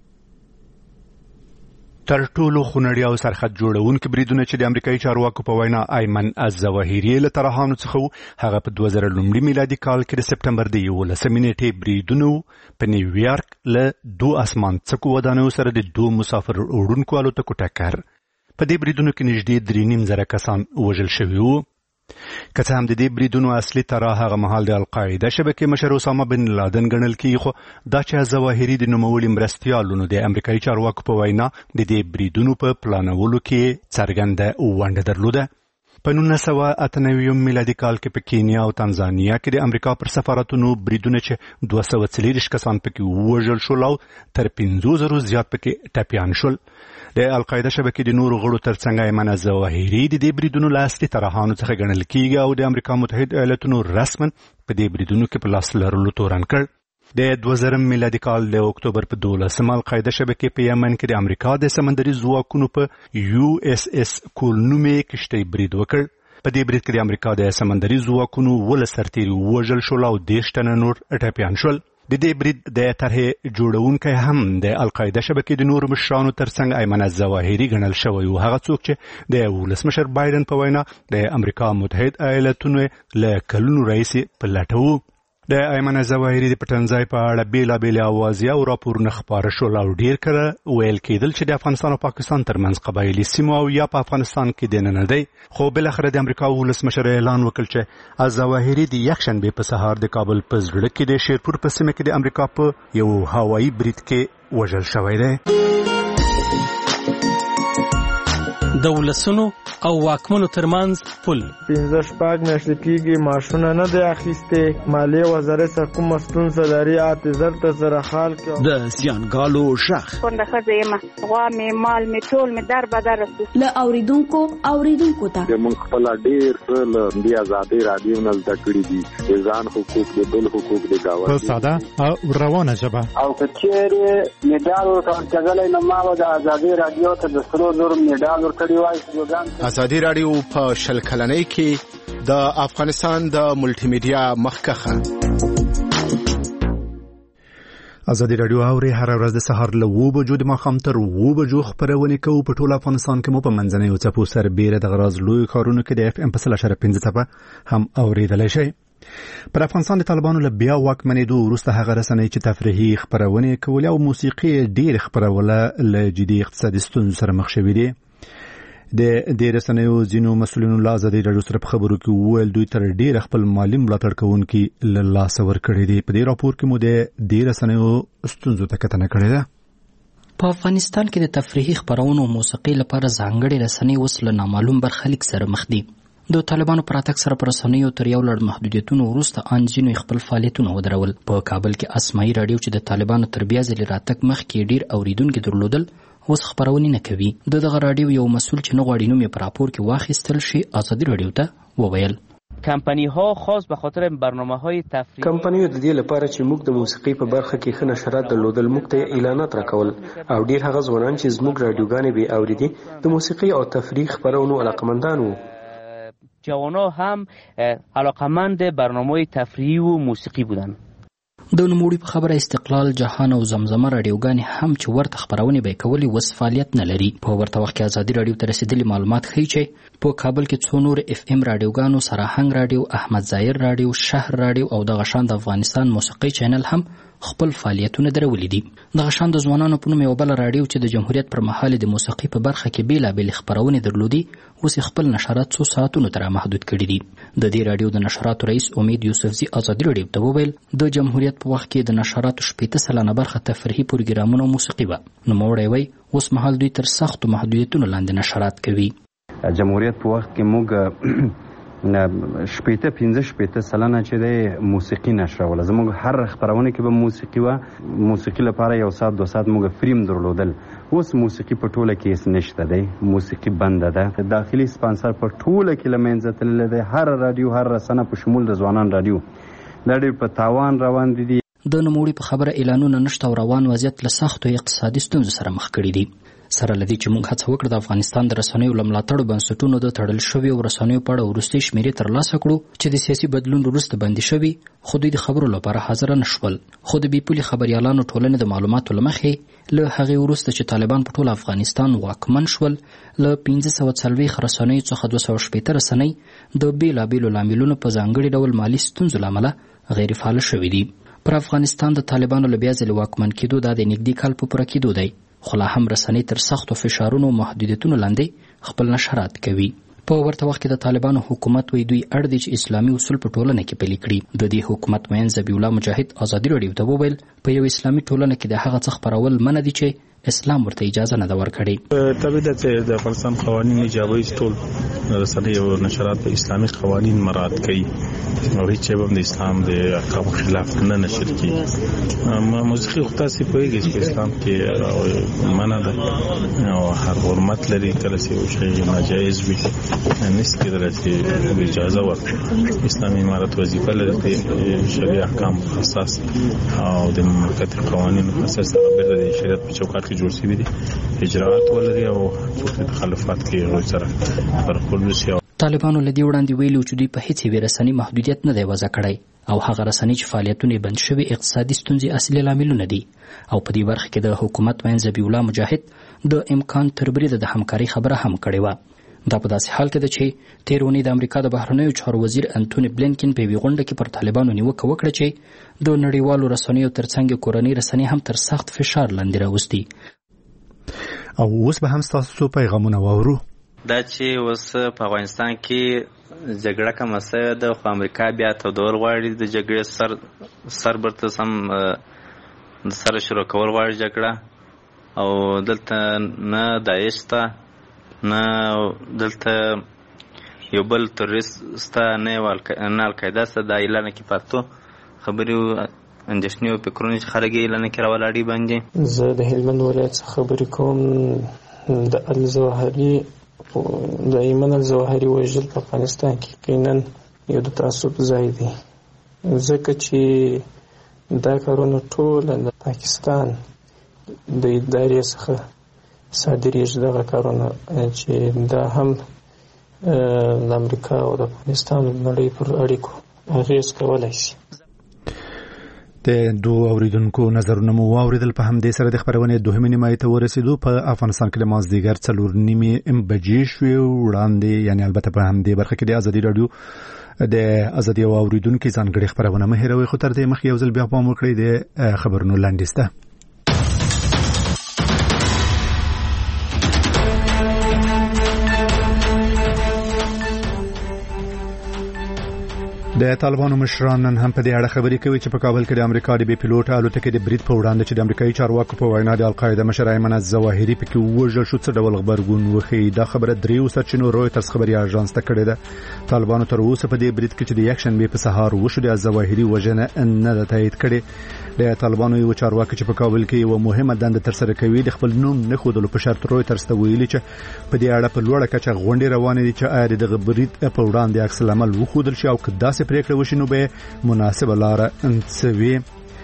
تر ټولو خونړي او سرحد جوړونکي بریدونه چې د امریکایي چارواکو په وینا ایمن الظواهري له طرحانو څخه هغه په دوه زره لومړي میلادي کال کې د سپټمبر د یولسمې نیټې بریدونه په نیویارک له دوه اسمان څکو ودانیو سره د دوه مسافر وړونکو الوتکو ټکر. په دې بریدونو کې نږدې درې نیم زره کسان وژل شوي وو. که څه هم د دې بریدونو اصلي طرح هغه مهال د القاعده شبکې مشر اسامه بن لادن ګڼل کېږي، خو دا چې الظواهري د نوموړي مرستیالونو د امریکایي چارواکو په وینا د دې بریدونو په پلانولو کې څرګنده ونډه درلوده. په نولس سوه اته نوي میلادي کال کې په کینیا او تنزانیا کې د امریکا پر سفارتونو بریدونه چې دوه سوه څلېرویشت کسان پکې ووژل شول او تر پنځو زرو زیات پکې ټپیان شول. د القاعده شبکې د نورو غړو ترڅنګ ایمن الظواهري د دې بریدونو له اصلي طرحانو څخه ګڼل کېږي او د امریکا متحده ایالتونو رسما په دې بریدونو کې په لاس لرلو تورن کړ. د دوه زره میلادي کال د اکتوبر په دولسمه القاعده شبکې په یمن کې د امریکا د سمندري ځواکونو په یو اس اس کول نومې کشتۍ برید وکړ. په دې برید کې د امریکا د سمندري ځواکونو ولس سرتیري ووژل شول او دېرش تنه نور ټپیان شول. د دې برید د طرحې جوړونکی هم د القاعده شبکې د نورو مشرانو ترڅنګ ایمن الظواهري ګڼل شوی و. هغه څوک چې د ولسمشر بایدن په وینا د امریکا متحده ایالتونو له کلونو راهیسې په لټه و. د ایمن الظواهري د پټنځای په اړه بیلابېلې اوازې او راپورونه خپاره شول او ډېر کله ویل کېدل چې د افغانستان او پاکستان ترمنځ قبایلي سیمو او یا په افغانستان کې دننه دی. خو بالاخره د امریکا ولسمشر اعلان وکړ چې الظواهري د یکشنبې په سهار د کابل په زړه کې د شیرپور په سیمه کې د امریکا په یو هوایي برید کې وژل شوی دی. د ولسونو او واکمنو ترمنځ پل. پنځه شپږ میاشتې کېږي ماشونه نه دی اخیستې، مالیې وزارت څخه کومه ستونزه لري اته زر ته زره خال کې. د زیانګالو شخ کونډه ښځه یم، غوا مې مال مې ټول مې در بدر رسو. له اوریدونکو اوریدونکو ته موږ خپل ډېر څه له دې ازادۍ رادیو نه زده کړي دي، د ځان حقوق د بل حقوق د گاونډي په ساده او روانه ژبه. او که چیرې میډال ورکړل نو ما به د ازادۍ رادیو ته د سرو زرو میډال ورکړی وای. ازادي رادیو په شل کلنۍ کې د افغانستان د ملټي میډیا مخکخه. ازادي رادیو اوري هر ورځ د سهار له و بجو د ماښام تر و بجو خبرونه کوي په ټول افغانستان کې. مو په منځنۍ چپو سر بیره د غراز لوی کارونه کې د اف ام په سل اشاره پنځه ټپه هم اوریدلای شي. پر افغانستان د طالبانو له بیا واکمنېدو وروسته هغه رسنۍ چې تفریحي خبرونه کولې او موسیقي ډېر خبرونه له جدي اقتصادي ستونزو سره مخ شوي دي. د دې رسنیو ځینو مسؤلینو له ازادي رادیو سره په خبرو کې وویل دوی تر ډېر خپل مالي ملاتړ کوونکي له لاسه ورکړي دي. په دې راپور کې مو د دې رسنیو ستونزو ته کتنه کړې ده. په افغانستان کې د تفریحي خبرونو او موسیقي لپاره ځانګړي رسنۍ اوس له نامعلوم برخلیک سره مخ دي. د طالبانو پر راتګ سره پر رسنیو تر یو لړ محدودیتونو وروسته ان ځینو خپل فعالیتونه ودرول. په کابل کې اسماعي رادیو چې د طالبانو تر بیا ځلې راتګ مخکې ډېر اوریدونکي درلودل اوس خبرونه نه کوي. د دغه رادیو یو مسؤل چې نه غواړي نوم یې په راپور کې واخیستل شي ازادي رادیو ته وویل کمپنی ها خاص به خاطر برنامه های تفریحی کمپنیو د دې لپاره چې موږ د موسیقي په برخه کې ښه نشرات درلودل موږ ته اعلانات راکول او ډیر هغه ځوانان چې زموږ رادیوګانې به اوریدي د موسیقي او تفریح خبرونو علاقمندان وو. جوانا هم علاقمند برنامه تفریحی و موسیقی بودن. د نوموړي په خبره استقلال، جهان او زمزمه رادیوګانې هم چې ورته خبرونه به کولې وس فعالیت نه لري. په ورته وخت کې ازادي رادیو ته رسیدلي معلومات ښیي چې په کابل کې څو نور اف ام رادیوګانو سراهنګ رادیو، احمد ظاهر رادیو، شهر رادیو او دغه شان د افغانستان موسیقي چینل هم خپل فعالیتونه درولې دي. دغه شان د ځوانانو په نوم یو بل رادیو چې د جمهوریت پر مهال د موسیقي په برخه کې بیلابېل خبرونه درلودي اوس خپل نشرات څو ساعتونو ته محدود کړي دي. د دې رادیو د نشراتو رئیس امید یوسفزي ازادي رادیو ته وویل د جمهوریت په وخت کې د نشراتو شپېته سلنه برخه تفریحي پروګرامونه او موسیقي وه. نوموړی وایي اوس مهال دوی تر سختو محدودیتونو لاندې نشرات کوي. جمهوریت په وخت کې موږ شپېته پنځه شپېته سلنه چې د موسیقي نشروله. زموږ هر خبرونه کې به موسیقي وه. موسیقي لپاره یو ساعت دو ساعت موږ فریم درلودل. اوس موسیقي په ټوله کې هیڅ نشته دی. موسیقي بنده ده. داخلي سپانسر په ټوله کې له منځه تللی دی. هر رادیو هر رسنه په شمول د ځوانان رادیو دا ډېر په تاوان روان دي. د نوموړي په خبره اعلانونه نشته او روان وضعیت له سختو اقتصادي ستونزو سره مخ کړي دي. سره لدی چې موږ هڅه وکړو د افغانستان د رسنیو له ملاتړو بنسټونو د تړل شویو رسنیو په اړه وروستۍ شمیرې ترلاسه کړو چې د سیاسي بدلون وروسته بندي شوي خو دوی د خبرو لپاره حاضر نه شول. خو د بیپولي خبریالانو ټولنې د معلوماتو له مخې له هغې وروسته چې طالبان په ټول افغانستان واکمن شول له پنځه سوه څلوېښت رسنیو څخه دوه سوه شپېته رسنۍ د بېلابېلو لاملونو په ځانګړي ډول مالي ستونزو له امله غیر فعاله شوي دي. پر افغانستان د طالبانو له بیا ځلې واکمن کېدو دا د نږدې کال په پوره کېدو دی. خو لا هم رسنۍ تر سختو فشارونو او محدودیتونو لاندې خپل نشرات کوي. په ورته وخت کې د طالبانو حکومت وایي دوی اړ دي چې اسلامي اصول په ټولنه کې پلي کړي. د دې حکومت مین ذبیح الله مجاهد ازادي رادیو ته وویل په یو اسلامي ټولنه کې د هغه څه خپرول منع دي چې اسلام ورته اجازه نه ده ورکړې. طبیعي ده چې د افغانستان قوانین ایجابوي ټول رسنۍ او نشرات په اسلامي قوانین مراعات کوي او هیڅ هم د اسلام د احکامو خلاف نه نشر کوي. موسیقي خو تاسې پوهېږئ چې په اسلام کې منع ده او هر حرمت لري. کله چې یو شی ناجایز وي نشي کېدلی چې اجازه ورکړي. اسلامي امارت وظیفه لري چې شرعي احکام اساس او د مملکت قوانینو په اساس د شریعت په چوکاټ کې جوړ شوي دي اجراءات ولري او څوک تخلفات کوي هغوی سره برخورد وشي. طالبانو له دې وړاندې ویلي چې دوی په هیڅ یوې رسنۍ محدودیت نه دی وضع کړی او هغه رسنۍ چې فعالیتونه بند شوي اقتصادي ستونزې اصلي لاملونه دي. او په دې برخه کې د حکومت مین ذبیح الله مجاهد د امکان تر بریده د همکارۍ خبره هم کړې وه. دا په داسې حال کې ده چې تېر اونۍ د امریکا د بهرنیو چارو وزیر انتوني بلینکن په یوې غونډه کې پر طالبانو نیوکه وکړه چې د نړیوالو رسنیو ترڅنګ کورنۍ رسنۍ هم تر سخت فشار لاندې راوستي. او اوس به هم ستاسو پیغامونه واورو. دا چې اوس په افغانستان کې جګړه کومه سوې ده خو امریکا بیا تودول غواړي د جګړې سر سر برته سم د سره شروع کول غواړي جګړه او دلته نه داعش ته نه دلته یو بل تروریست سته نه القاعده سته دا اعلان کې پاتو خبرې اندېښنې او فکرونه چې خلک یې اعلان کې راولاړي باندې. زه د هلمند ولایت څخه خبرې کوم. د الزواهري د ایمن الزواهري وژل په افغانستان کې یقینا یو د تعصب ځای دی، ځکه چې دا کارونه ټول د پاکستان د ادارې څخه صادریږي. دغه کارونه چې دا هم د امریکا او د افغانستان د نړۍ پر اړیکو اغېز کولی شي. د دوه اوریدونکو نظرونه مو واوریدل. په همدې سره د خبرونې دوهمې نیمایي ته ورسېدو. په افغانستان کې د مازدیګر څلور نیمې بجې شوې وړاندې، یعنې البته په همدې برخه کې د ازادي راډیو د ازادي او اوریدونکو ځانګړي خبرونه مه هېروئ. خو تر دې مخکې یو ځل بیا پام وکړئ د خبرونو لنډیز ته. د طالبانو مشران نن هم په دې اړه خبرې کوي چې په کابل کې د امریکا د بي پيلوټ الوتکې د برید په وړاندې چې د امریکایي چارواکو په وینا د القاعده مشر ایمن الظواهري پکې وژل شو څه ډول خبرګون وښیي. دا خبره دریو سرچینو رویټرز خبري اژانس ته کړې ده. طالبانو تر اوسه په دې برید کې چې د یک شنبه په سهار وشو د الظواهري وژنه نه ده تایید کړې. د طالبانو یو چارواکي چې په کابل کې یو مهمه دنده ترسره کوي د خپل نوم نه ښودلو په شرط رویټرز ته ویلي چې په دې اړه په لوړه کچه غونډې روانې دي چې آیا د برید په وړاندې عکس العمل وښودل شي او که داسې پریکړه وشي نو به مناسبه لاره انتسوي.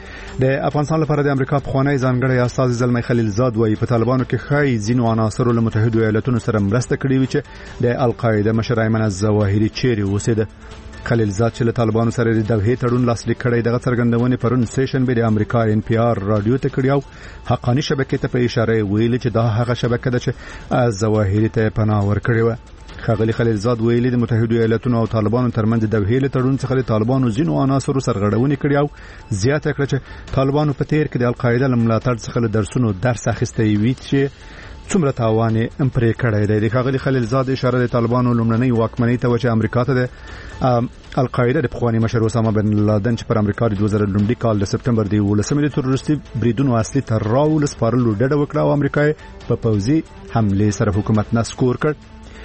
د افغانستان لپاره د امریکا پخوانی ځانګړی استازی زلمی خلیلزاد وایي په طالبانو کې ښایي ځینو عناصرو له متحدو ایالتونو سره مرسته کړې وي چې د القاعده مشر ایمن الظواهري چیرې اوسېده. خلیلزاد چې له طالبانو سره د دوحې تړون لاسلیک کړی دغه څرګندونې پرون سیشن به د امریکا ان پی آر رادیو ته کړی او حقانی شبکې ته په اشاره ویلي چې دا هغه شبکه ده چې الظواهري ته پناه ورکړې وه. ښاغلي خلیلزاد ویلي د متحدو ایالتونو او طالبانو ترمنځ د دوحې له تړون څخه د طالبانو ځینو عناصرو سرغړونې کړې او زیاته کړه چې طالبانو په تیر کې د القاعده له ملاتړ څخه له درسونو درس اخیستی وي چې څومره تاوان یې پرې کړی دی. د ښاغلي خلیلزاد اشاره د طالبانو لومړنۍ واکمنۍ ته و چې امریکا ته د القاعده د پخواني مشر اسامه بن لادن چې پر امریکا د دوه زره لومړي کال د سپټمبر د یولسمې د تروریستي بریدونو اصلي تراو لسپارلو ډډه وکړه او امریکا په پوځي حملې سره حکومت نسکور کړ.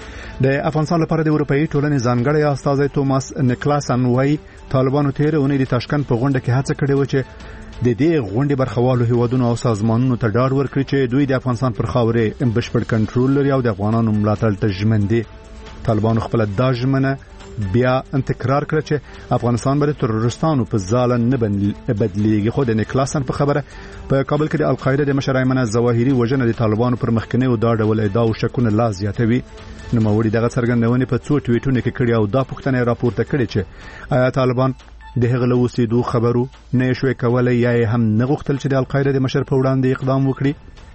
د افغانستان لپاره د اروپאי ټولنې ځانګړی استازی توماس نیکلاسن وايي طالبانو تیر اونۍ د تاشکند په غونډه کې هڅه کړې و چې د دې غونډې برخوالو هیوادونو او سازمانونو ته ډاډ ورکړي چې دوی د افغانستان پر خاورې بشپړ کنټرول لري او د افغانانو ملاتړ ته ژمن دي. طالبانو خپل دا ژمنه بیا تکرار کړ چې افغانستان به د تروریستانو په ځاله نه بدلیږي. خو د نیکلاسن په خبره په کابل کې د القاعده د مشر ایمن الظواهري وژنه د طالبانو پر مخکنیو دا ډول ادعا او شکونه لا زیاتوي. نوموړي دغه څرګندونې په څو ټویټونو کې کړي او دا پوښتنه راپورته کړې چې آیا طالبان د هغه له اوسېدو خبرو نه شوي کولی یا هم نه غوښتل چې د القاعده د مشر په وړاندې اقدام وکړي.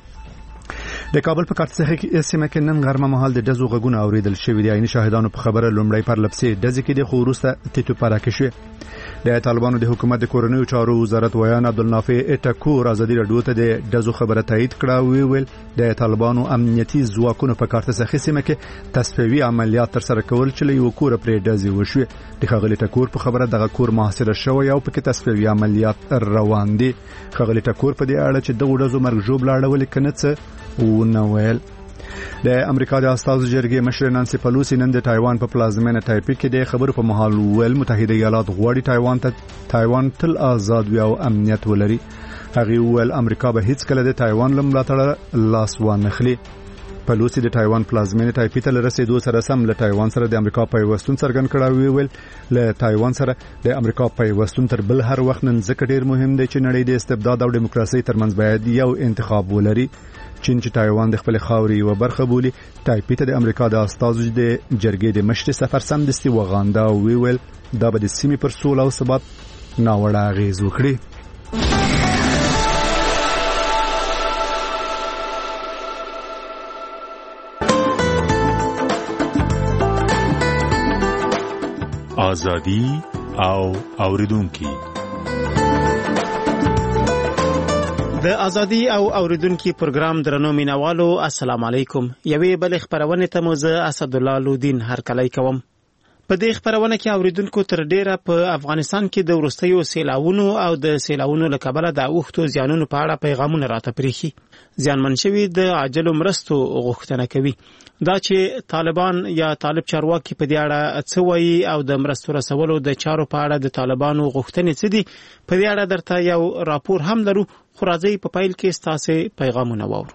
د کابل په کارتسخه کې سیمه کې نن غرمه مهال د ډزو غږونه اوریدل شوي دي. عیني شاهدانو په خبره لومړی پر لپسې ډزې کې د خو وروسته تیتو پراکې شوې. د طالبانو د حکومت د کورنیو چارو وزارت ویان عبدالنافع ټکور ازادي راډیو ته د ډزو خبره تایید کړه او ویل د طالبانو امنیتي ځواکونو په کارتسخه سیمه کې تصفیوي عملیات ترسره کول چې له یو کور پرې ډزې وشوې. د ښاغلي ټکور په خبره دغه کور محاصره شوی او پکې تصفیوي عملیات روان دي. ښاغلي ټکور په دې اړه چې دغه ډزو مرګ ژوبله اړولې کنه څه ونویل. د امریکا د استازو جرګې مشر نانسي پلوسی نن د تایوان په پلازمینه تایپی کې د خبرو په مهال ویل متحده ایالات غواړي تایوان ته تایوان تل آزاد وي او امنیت ولري. هغه ویل امریکا به هیڅ کله د تایوان له ملاتړ لاس وانخلي. پلوسی د تایوان پلازمینه تایپی ته رسیدو سره سم له تایوان سره د امریکا پیوستون څرګند کړه. ویل له تایوان سره د امریکا پیوستون تر بل هر وخت نن ځکه ډیر مهم دی چې نړۍ د استبداد او دیموکراسي ترمنځ باید یو انتخاب ولري. چین چې تایوان د خپل خاوري یو برخه بولي تایپی ته د امریکا د استازو د جرګې د مشر سفر سمدستي وغاندا او ویل دا به د سیمې پر سوله او ثبات ناوړه اغیز وکړي. ازادي او اوریدونکو د ازادي او اوریدونکو پروګرام درنو مینوالو السلام علیکم. یوې بل خبرونه ته مو زه اسد الله لودین هرکلی کوم. په دې خبرونه کې اوریدونکو تر ډیره په افغانستان کې د وروستیو سیلاوونو او د سیلاوونو له کبله د اوښتو زیانونو په اړه پیغامونه راته پریخي. زیانمن شوي د عاجلو مرستو غوښتنه کوي. دا چې طالبان یا طالب چارواکي په دې اړه څه وایي او د مرستو رسولو د چارو په اړه د طالبانو غوښتنې څه دي، په دې اړه درته یو راپور هم لرو، خو راځئ په پیل کې ستاسې پیغامونه واورو.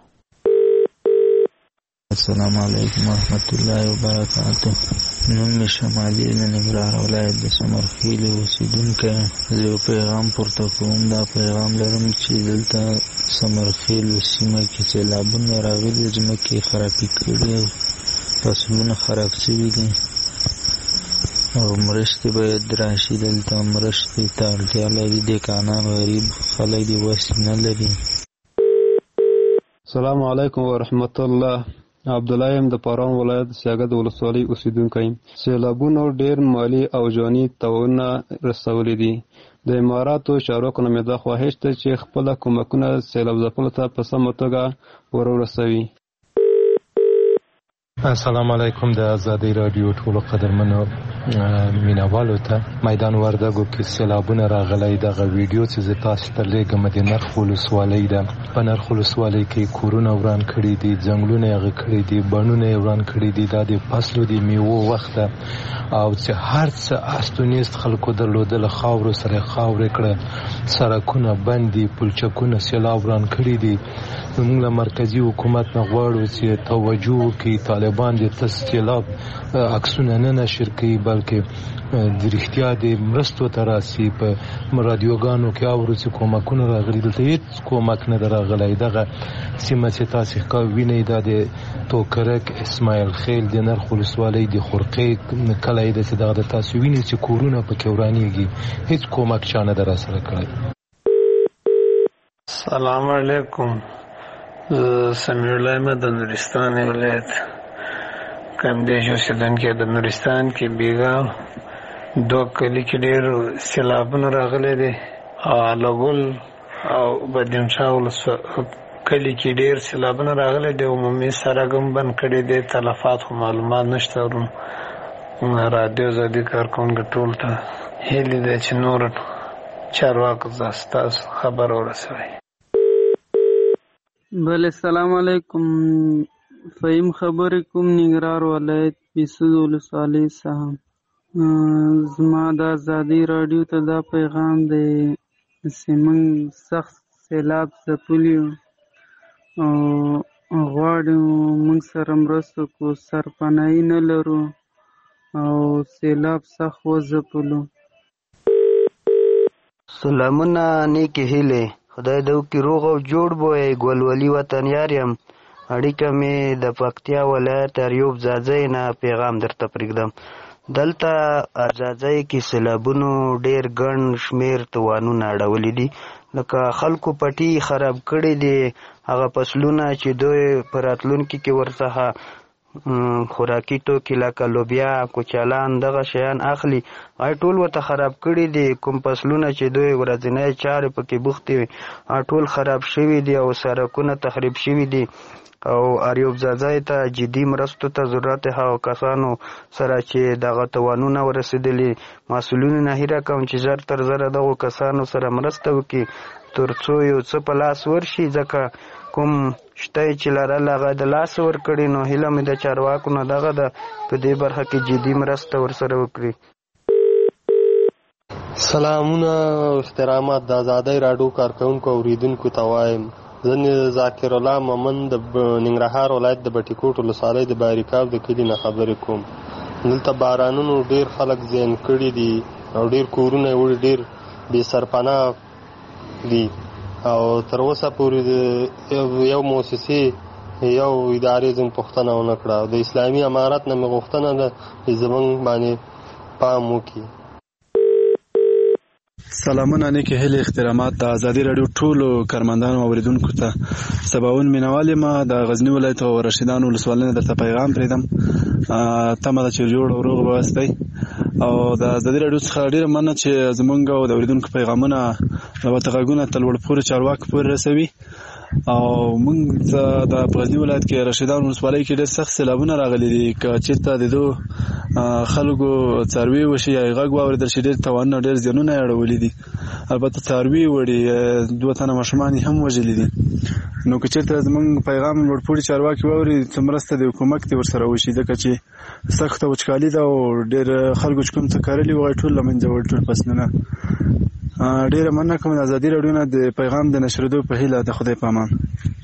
السلام علیکم ورحمت الله وبرکاته. نوم مې شمالي د ننګرهار ولایت د سمرخیلې اوسېدونکی یم. زه یو پیغام پورته کوم. دا پیغام لرم چې دلته سمرخیل سیمه کې سیلابونه راغلي، ځمکې خرابې کړي، فصلونه خراب شوي دي او مرستې باید راشي. دلته مرستې ته اړتیا لري. دهقانان غریب خلک دي، وس نه لري. السلام علیکم ورحمت الله. عبدالله یم د پاران ولایت سیاګد ولسوالۍ اوسېدونکی یم. سیلابونو ډېر مالي او جاني تاوانونه رسولي دي. د اماراتو چارواکو نه مې دا خواهش ده چې خپله کومکونه سیلاب ځپلو ته په سمه توګه ور ورسوي. السلام علیکم. د ازادي رادیو ټولو قدرمنو مینوالو ته میدان وردګو کې سیلابونه راغلی. دغه ویډیو چې زه تاسو ته لیږم د نرخ ولسوالۍ ده. په نرخ ولسوالۍ کې کورونه وران کړي دي، ځنګلونه یې غږ کړي دي، بڼونه یې وران کړي دي. دا د فصلو د میوو وخت ده او چې هر څه استونیست خلکو درلودل خاورو سره خاورې کړه. سړکونه بند دي، پلچکونه سیلاب وران کړي دي. موږ له مرکزي حکومت نه غواړو چې توجه وکړي، طالبان د تاسو سیلاب عکسونه نه نشر کوي بلکې د رښتیا د مرستو ته راسي. په رادیوګانو کې اورو چې کومکونه راغلي، دلته هېڅ کومک نه دی راغلی. دغه سیمه چې تاسې وینئ دا د توکرک، اسماعیل خیل، د نرخ ولسوالۍ د خرقې کلی دی چې دغه د تاسو وینئ چې کورونه پکې ورانېږي. هېڅ کومک چا نه دی راسره کړی. سلام علیکم. سمیع الله یم د نورستان ولایت کمدیش اوسېدونکی. د نورستان کې بیګا دوه کلي کې ډېر سیلابونه راغلي دي. الګل او بدینشاه کلي کې ډېر سیلابونه راغلي دي. عمومي سړک هم بند کړی دی. تلفات خو معلومات نشته. رادیو ازادي کارکوونکو ټول ته هیلې ده چې نور چارواکو ته ستاسو خبر ورسوئ. بله السلام علیکم. فهیم خبرې کوم ننګرهار ولایت پیسود ولسوالۍ څخه. زما د ازادي راډیو ته دا پیغام دی چې موږ سخت سیلاب ځپلي او غواړو موږ سره مرسته کو. سرپناهي نه لرو او سیلاب سخت وځپلو. سلامونه، نیکې هیلې. خدای دې وکړي روغ او جوړ بوی. ګلولي وطنیار یم. اړیکه مې د پکتیا ولایت اریوب ځاځی نه پیغام درته پرېږدم. دلته ځاځی کې سیلابونو ډېر ګڼ شمېر توانونه اړولي دي. لکه خلکو پټي خراب کړي دي. هغه فصلونه چې دوی په راتلونکي کې ورڅخه خوراکي توکي لکه لوبیا، کوچالان، دغه شیان اخلي، هغه ټول ورته خراب کړي دي. کوم فصلونه چې دوی ورځنۍ چارې پکې بوخت دي هغه ټول خراب شوي دي او سړکونه تخریب شوي دي. او اریوب ځاځی ته جدي مرستو ته ضرورت هغو کسانو سره چې دغه توانونه ورسېدلي. مسؤلینو نه هیله کوم چې زر تر زره دغو کسانو سره مرسته وکړي تر څو یو څه په لاس ورشي. ځکه کوم شته چې لرل هغه د لاس ورکړي. نو هیله مې د چارواکو نه دغه ده په دې برخه کې جدي مرسته ورسره وکړي. سلامونه او احترامات. د ازادۍ راډیو کارکوونکو اوریدونکو ته وایم، زه ذاکر الله مومن د ننګرهار ولایت د بټي کوټ ولسوالۍ د باریکاب د کلي نه خبرې کوم. دلته بارانونو ډېر خلک زیان کړي دي او ډېر کورونه یې وړي، ډېر بې سرپناه دي او تر اوسه پورې یو مؤسسې یو ادارې زموږ پوښتنه ونه کړه. د اسلامي امارت نه مې غوښتنه ده چې زموږ باندې پام وکړي. سلامونه، نیکې هیلې، احترامات د ازادي راډیو ټولو کارمندانو او اوریدونکو ته. سباوون مینوال یم د غزني ولایت او رشیدان ولسوالۍ نه درته پیغام پرېږدم. تمه ده چې جوړ او روغ به واستئ او د ازادي راډیو څخه ډېره مننه چې زموږ او د اوریدونکو پیغامونه البته غږونه تر لوړ پورې چارواکو پورې رسوي او موږ د غزنی ولایت کې رشیدان ولسوالۍ کې ډېر سخت سیلابونه راغلي دي که چېرته د دو خلکو څاروي وشي یا غږ واورېدل شي ډېر تاوانونه ډېر زیانونه یې اړولي دي. البته څاروي وړي دوه تنه ماشومان یې هم وژلي دي. نو که چېرته زموږ پیغام لوړپوړي چارواکي واوري څه مرسته د حکومت دې ورسره وشي ځکه چې سخته وچکالي ده او ډېر خلکو چې کوم څه کرلي وغواړي ټول له منځه وړي ټول فصلونه. ډېره مننه کوم د ازادي راډیو نه د پیغام د نشرېدو په هیله د خدای په امان.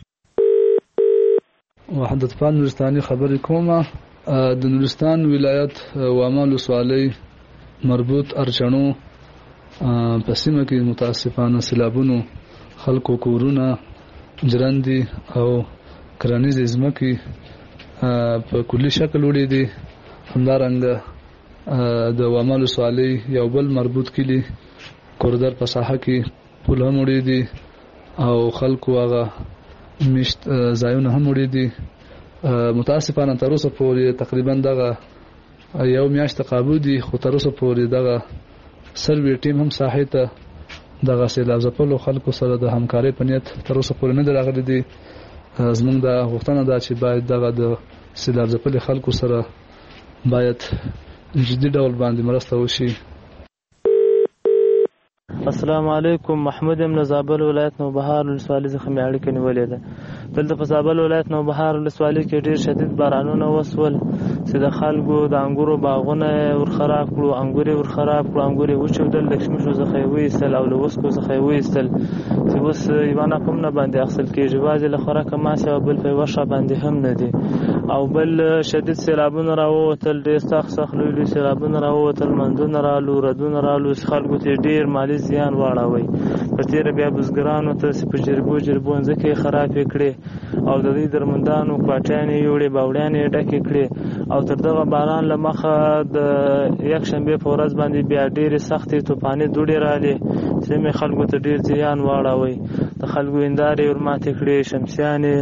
وحدت پال نورستاني خبرې کومه. د نورستان ولایت واما ولسوالۍ مربوط ارچڼو په سیمه کې متاسفانه سیلابونو خلکو کورونه جرندي او کرنیزې ځمکې په کلي شکل وړي دي. همدارنګه د واما ولسوالۍ یو بل مربوط کلي کوردر په ساحه کې پل هم وړي دي او خلکو هغه میشت ځایونه هم وړي دي. متاسفانه تر اوسه پورې تقریبا دغه یو میاشت قابو دي خو تر اوسه پورې دغه سروي ټیم هم ساحې ته دغه سیلاب ځپلو خلکو سره د همکارۍ په نیت تر اوسه پورې نه دی راغلی دي. زموږ دا غوښتنه ده چې باید دغه د سیلاب ځپلي خلکو سره باید جدي ډول باندې مرسته وشي. السلام علیکم. محمود ام زابل ولایت نوبهار ولسوالۍ څخه مې اړیکه نیولې ده. دلته په زابل ولایت نوبهار ولسوالۍ کې ډېر شدید بارانونه وسول چې د خلکو د انګورو باغونه ورخراب کړو، انګور یې ورخراب کړو، انګور یې وچودل، له کشمشو څخه یې وایستل او له وسکو څخه یې وایستل چې اوس یوه نه کوم نه باندې اخیستل کېږي. بعضې له خوراکه ماسې او بل په یوه ښه باندې هم نه دي. او بل شدید سیلابونه راووتل، ډېر سخت سخت لوی لوی سیلابونه راووتل، منځونه رالو، ردونه رالو، خلکو ته ډېر مالي زیان واړوي. په تېره بیا بزګرانو ته په جربو جربو ځمکې یې خرابې کړې او د دوی درمندانو کوټیانې یې یوړې، باوړیانې یې ډکې کړې. او تر دغه باران له مخه د یکشنبې په ورځ باندې بیا ډېرې سختې طوفاني دوړې رالې چې مې خلکو ته ډېر زیان واړوي. د خلکو هندارې ورماتې کړې، شمسیانې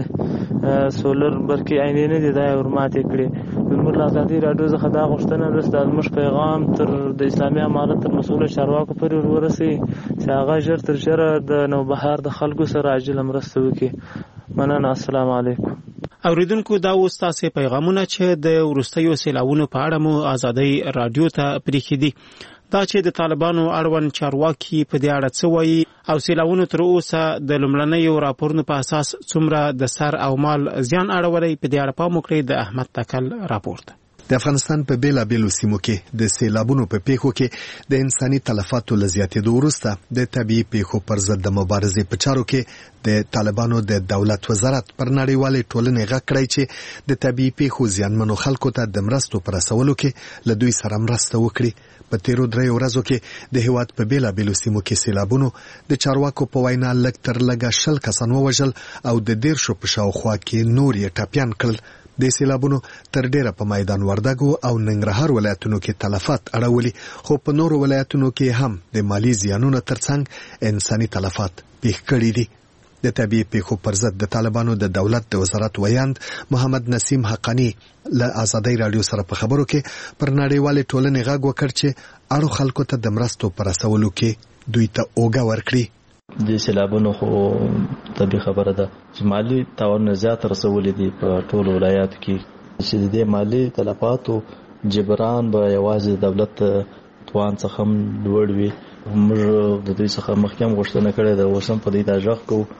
سولر برقي عینې نه دي دا یې ورماتې کړې. زموږ له ازادي راډیو څخه دا غوښتنه ده چې زموږ پیغام تر د اسلامي امارت تر مسؤلو چارواکو پورې ورورسوي چې هغه ژر تر ژره د نوبهار د خلکو سره عاجله مرسته وکړي. مننه. السلام علیکم. اوریدونکو دا اوس تاسې پیغامونه چې د وروستیو سیلابونو په اړه مو ازادي راډیو ته پرېښي دي. دا چې د طالبانو اړوند چارواکي په دې اړه څه وایي او سیلابونو تر اوسه د لومړنیو راپورونو په اساس څومره د سر او مال زیان اړولی په دې اړه پام وکړئ. د احمد تکل راپورټ. د افغانستان په بیلابیلو سیمو کې د سیلابونو په پیښو کې د انساني تلفاتو له زیاتېدو وروسته د طبیعي پیښو پر ضد د مبارزې په چارو کې د طالبانو د دولت وزارت پر نړیوالې ټولنې غږ کړی چې د طبیعي پیښو زیانمنو خلکو ته د مرستو په رسولو کې له دوی سره مرسته وکړي. په تیرو دریو ورځو کې د هیواد په بیلابیلو سیمو کې سیلابونو د چارواکو په وینا لږ تر لږه شل کسان ووژل او د دیرشو په شاوخوا کې نور یې ټپیان کړل. د سیلابونو تر ډیره په میدان وردګو او ننګرهار ولایتونو کې تلفات اړولي، خو په نورو ولایتونو کې هم د مالی زیانونو ترڅنګ انساني تلفات پیښ کړي دي. د طبیعي پیښو پر ضد د طالبانو د دولت د وزارت ویاند محمد نسیم حقانی له ازادي راډیو سره په خبرو کې پر نړیوالې ټولنې غږ وکړ چې اړو خلکو ته د مرستو پر رسولو کې دوی ته اوګه ورکړي. د سیلابونو خو طبي خبره ده چې مالی تاوان زیات رسولې دي په ټولو ولایاتو کې چې د مالی تلفاتو جبران به یوازې دولت توان څخه هم لوړ وي. موږ د دوی څخه مخکې هم غوښتنه کړې ده، اوس هم په دې ته غږ کوو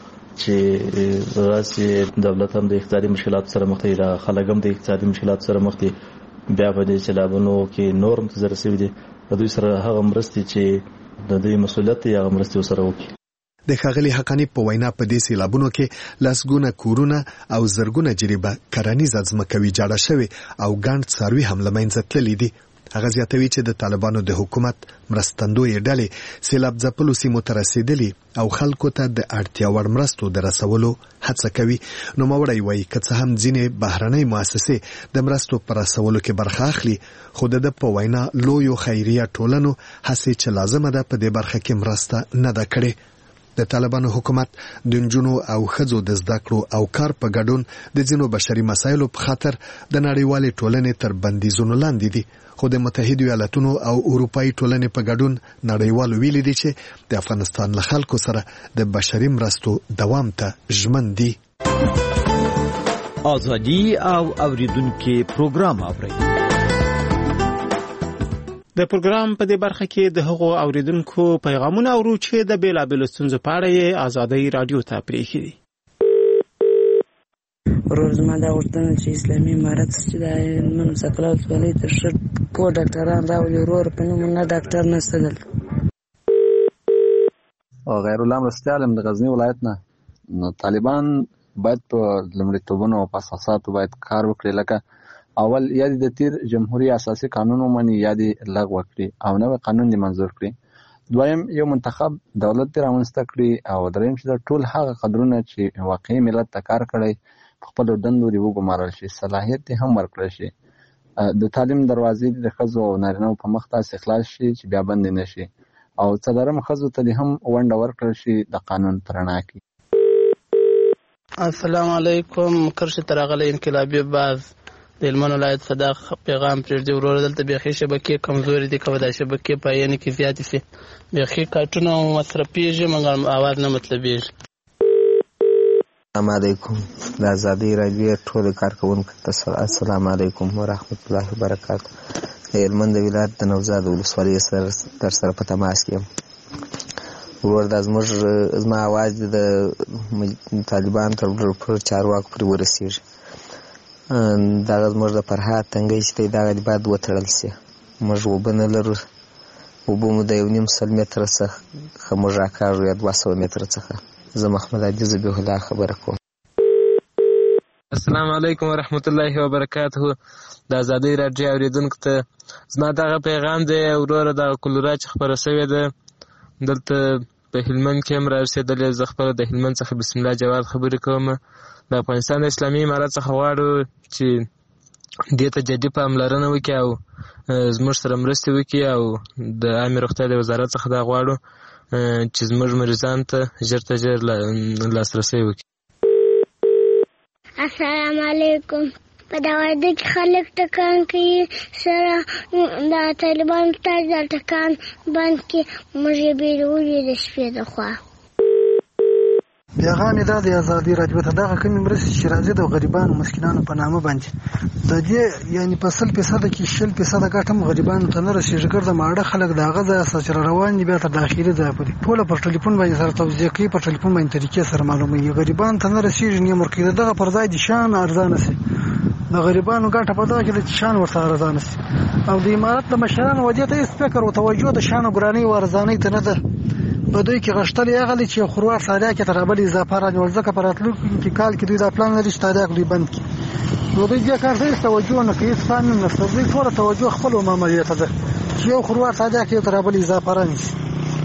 چې راسي دولت هم د اقتصادي مشکلاتو سره مخ دی، خلک هم د اقتصادي مشکلاتو سره مخ دي. بیا په دې سیلابونو کې نور متضرر شوي دي، د دوی سره هغه مرستې چې د دوی مسؤلیت دی هغه مرستې ورسره وکړي. د ښاغلي حقانی په وینا په دې سیلابونو کې لسګونه کورونه او زرګونه جریبه کرنیزه ځمکه ویجاړه شوې او ګڼ څاروي هم له منځه تللي دي. هغه زیاتوي چې د طالبانو د حکومت مرستندویې ډلې سیلاب ځپلو سیمو ته رسېدلي او خلکو ته د اړتیا وړ مرستو د رسولو هڅه کوي. نوموړی وایي که څه هم ځینې بهرنۍ مؤسسې د مرستو په رسولو کې برخه اخلي، خو د ده په وینا لویو خیریه ټولنو هڅې چې لازمه ده په دې برخه کې مرسته نه ده کړې. د طالبانو حکومت د نجونو او ښځو د زده کړو او کار په ګډون د ځینو بشري مسایلو په خاطر د نړیوالې ټولنې تر بندیزونو لاندې دي، خو د متحده ایالاتونو او اروپایي ټولنې په ګډون نړیوالو ویلي دي چې د افغانستان له خلکو سره د بشري مرستو دوام ته ژمن دي. ازادي او اوریدونکو پروګرام اوري. د پروګرام په دې برخه کې د هغو اوریدونکو پیغامونه اورو چې د بیلابیلو ستونزو په اړه یې ازادي رادیو ته پریښي دي. روزما دا غوښتنه چې اسلامي امارت چې د منو سکلات ولې تر شر کو ډاکټران راولي ورور په نوم نه ډاکټر نشته دلته. او غیر الله مرستیالم د غزنی ولایت نه نو طالبان باید په لمړیتوبونو او اساساتو باید کار وکړي، لکه اول یا د تیر جمهوریت اساسي قانون ومني یا د لغوه کړي او نوې قانون دی منظور کړي. دویم یو منتخب دولت دی رامنځته کړي او دریم چې ټول هغه قدرونه چې واقعي ملت ته کار کړی په خپل دندو دی وګمارل شي، صلاحیت هم ورکړل شي. د تعلیم دروازې د ښځو او نارینه‌و په مخ ته خلاص شي چې بیا بند نه شي او څلورم ښځو ته هم ونډه ورکړل شي د قانون په رڼا کې. السلام علیکم. کرشي ترغله انقلابي باز د هلمند ولایت صداق پیغام پرېږدي ورور دلته بیخي شبکې کمزوري دي، که دا شبکې په یعنې کې زیاتې شي بیخي کارټونه مصرفېږي مګر اواز نه مطلبېږي. السلام علیکم. د ازادي راډیو ټول کارکونکو ته السلام علیکم ورحمت الله وبرکاته. د هلمند ولایت د نوزاد ولسوالۍ سره در سره په تماس کې یم. ورور دا زموږ زما اواز د طالبان تر پر چارواکو پورې ورسېږي. دغه زموږ د فرهاد تنګی چې دی دغه باید وتړل شي. موږ اوبه نه لرو، اوبه مو د یو نیم سل متره څخه موږ راکاږو یا دوه سوه متره څخه. زه محمد عادي ذبیح الله خبره کوم. السلام علیکم ورحمت الله وبرکاته. د ازادۍ راډیو اوریدونکو ته زما دغه پیغام دی وروره دغه کولرا چې خپره شوې ده دلته په هلمند کې هم رارسېدلې. زه خپله د هلمند څخه بسم الله جواد خبرې کوم. د افغانستان د اسلامي امارت څخه غواړو چې دې ته جدي پاملرنه وکړي او زموږ سره مرستې وکړي او د عامې روغتیا د وزارت څخه دا غواړو چې زموږ مریضانو ته ژر تر ژر لاسرسی وکړي. السلام علیکم. په دا واده کې خلک ټکان کوي سره د طالبانو تاج د ټکان بند کې موږ یې بیرولي د شپې د خوا. پیغام دا د ازادي راډیو ته دغه کومې مرستې چې راځي د غریبانو مسکینانو په نامه باندې د دې یعنې په سل فیصده کې شل فیصده ګټه هم غریبانو ته نه رسېږي. ګرده ماړه خلک د هغه ځایه څخه چې روان دي بیا تر داخلي ځایه پورې ټوله پر ټلیفون باندې سره توضیح کوي، په ټلیفون باندې طریقې سره معلوموي. غریبانو ته نه رسېږي نیم ورکوي. د دغه پر ځای د شان ارزانه شي. د غریبانو ګټه په دغه کې د شان ورته ارزانه شي او د امارت د مشرانو ودې ته هېڅ فکر او توجه د شان او ګرانۍ او ارزانۍ ته نه ده. په دوی کې غشتلې هغه دی چې خوروار ساده کې تر بل اضافه راځول ځکه په راتلونکي کال کې دوی دا پلان لري چې تاریخ دوی بند کړي. نو دوی دې کار ته توجه نه کوي، هېڅ پلان نه شته. دوی ټوله توجه خپلو معاملې ته ده چې یو خوروار ساده کې تر بل اضافه رانیسي.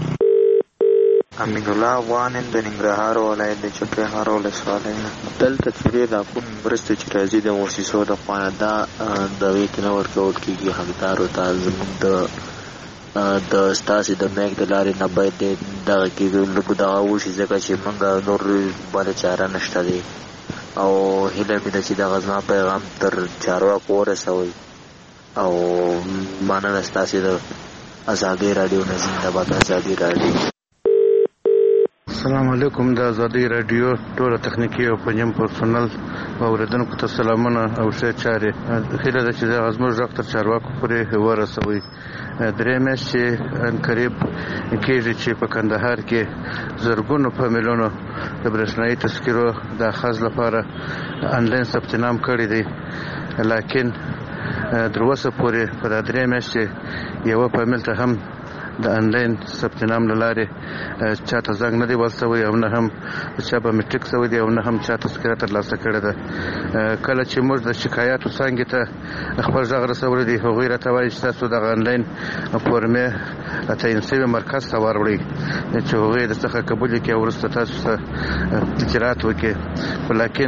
امین الله افغان د ننګرهار ولایت د چپرهار ولسوالۍ نه دلته چې دا کوم مرستې چې راځي د مؤسسو د خوا نه دا د هغې کې نه ورکول کېږي حقدارو ته. زموږ د د ستاسې د میک د لارې نه باید دغه کې لږ دغه وشي ځکه چې موږ نور بله چاره نشته دی او هیله مې ده چې دغه زما پیغام تر چارواکو ورسوئ او مننه ستاسې د ازادۍ راډیو نه. زنده‌باد ازادي راډیو. السلام علیکم. د ازادۍ راډیو ټوله تخنیکي او فنیم پرسونل اوریدونکو ته سلامونه او ښې چارې. هیله ده چې دغه زموږ غږ تر چارواکو پورې ورسوئ. درې میاشتې قریب کېږي چې په کندهار کې زرګونو په میلیونو د برېښنایي تذکرو د اخذ لپاره انلاین ثبت نام کړی دی، لیکن تر اوسه پورې په دا درې میاشتې یوه فامیل ته هم د انلاین ثبت نام له لارې چاته زنګ نه دی ول شوی او نه هم چا به میټریک شوی دی او نه هم چا تذکره ترلاسه کړې ده. کله چې موږ د شکایاتو څانګې ته خپل غږ رسولی دی هغوی راته وایي چې تاسو دغه انلاین فورمې تعین شوي مرکز ته وروړئ چې هغوی د څخه قبول کړي او وروسته تاسو ته اطلاعات وکړي. خو لیکن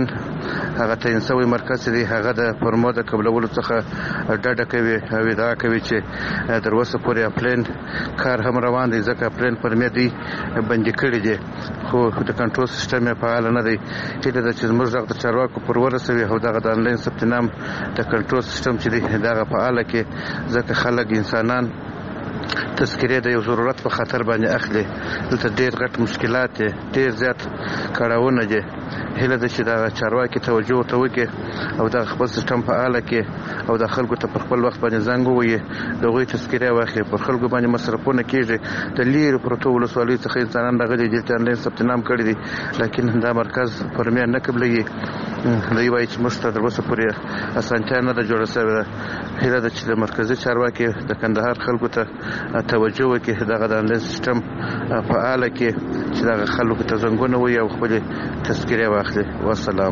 هغه تعین شوی مرکز دی هغه د فرمو د قبلولو څخه ډډه کوي او ادعا کوي چې تر اوسه پورې پلان کار هم روان دی ځکه پلان پرمې دی بندي کړی دی خو د کنټرول سیستم یې فعال نه دی چې د چې موږ د چارواکو پر ورسوي او دغه د انلاین ثبت نام د کنټرول سیستم چې دی دغه فعال کې ځکه خلک انسانان تذکیره د یو ضرورت په خاطر باندې اخلي دلته ډېر غټ مشکلات دي ډېر زیات کړهونه دي هله د چې د چارواکي توجه ورته وکړي او د خپل سیستم فعال کړي او د خلکو ته پر خپل وخت باندې زنګ ووایي دغوی تذکیره واخلي پر خلکو باندې مصرفونه کېږي د لیرې پرتو ولسوالیو څخه انسانان راغلي دي چې انلاین ثبت نام کړي دي لیکن دا مرکز پرمې نه قبلوي دوی وایي چې موږ ته تر اوسه پورې اسانتیا نه ده جوړه شوې هله د چې د مرکزي چارواکي د کندهار خلکو ته توجه وکړي دغه د انلاین سیستم فعال کړي چې دغه خلکو ته زنګونه ووایي او خپل تذکیره واخلي والسلام.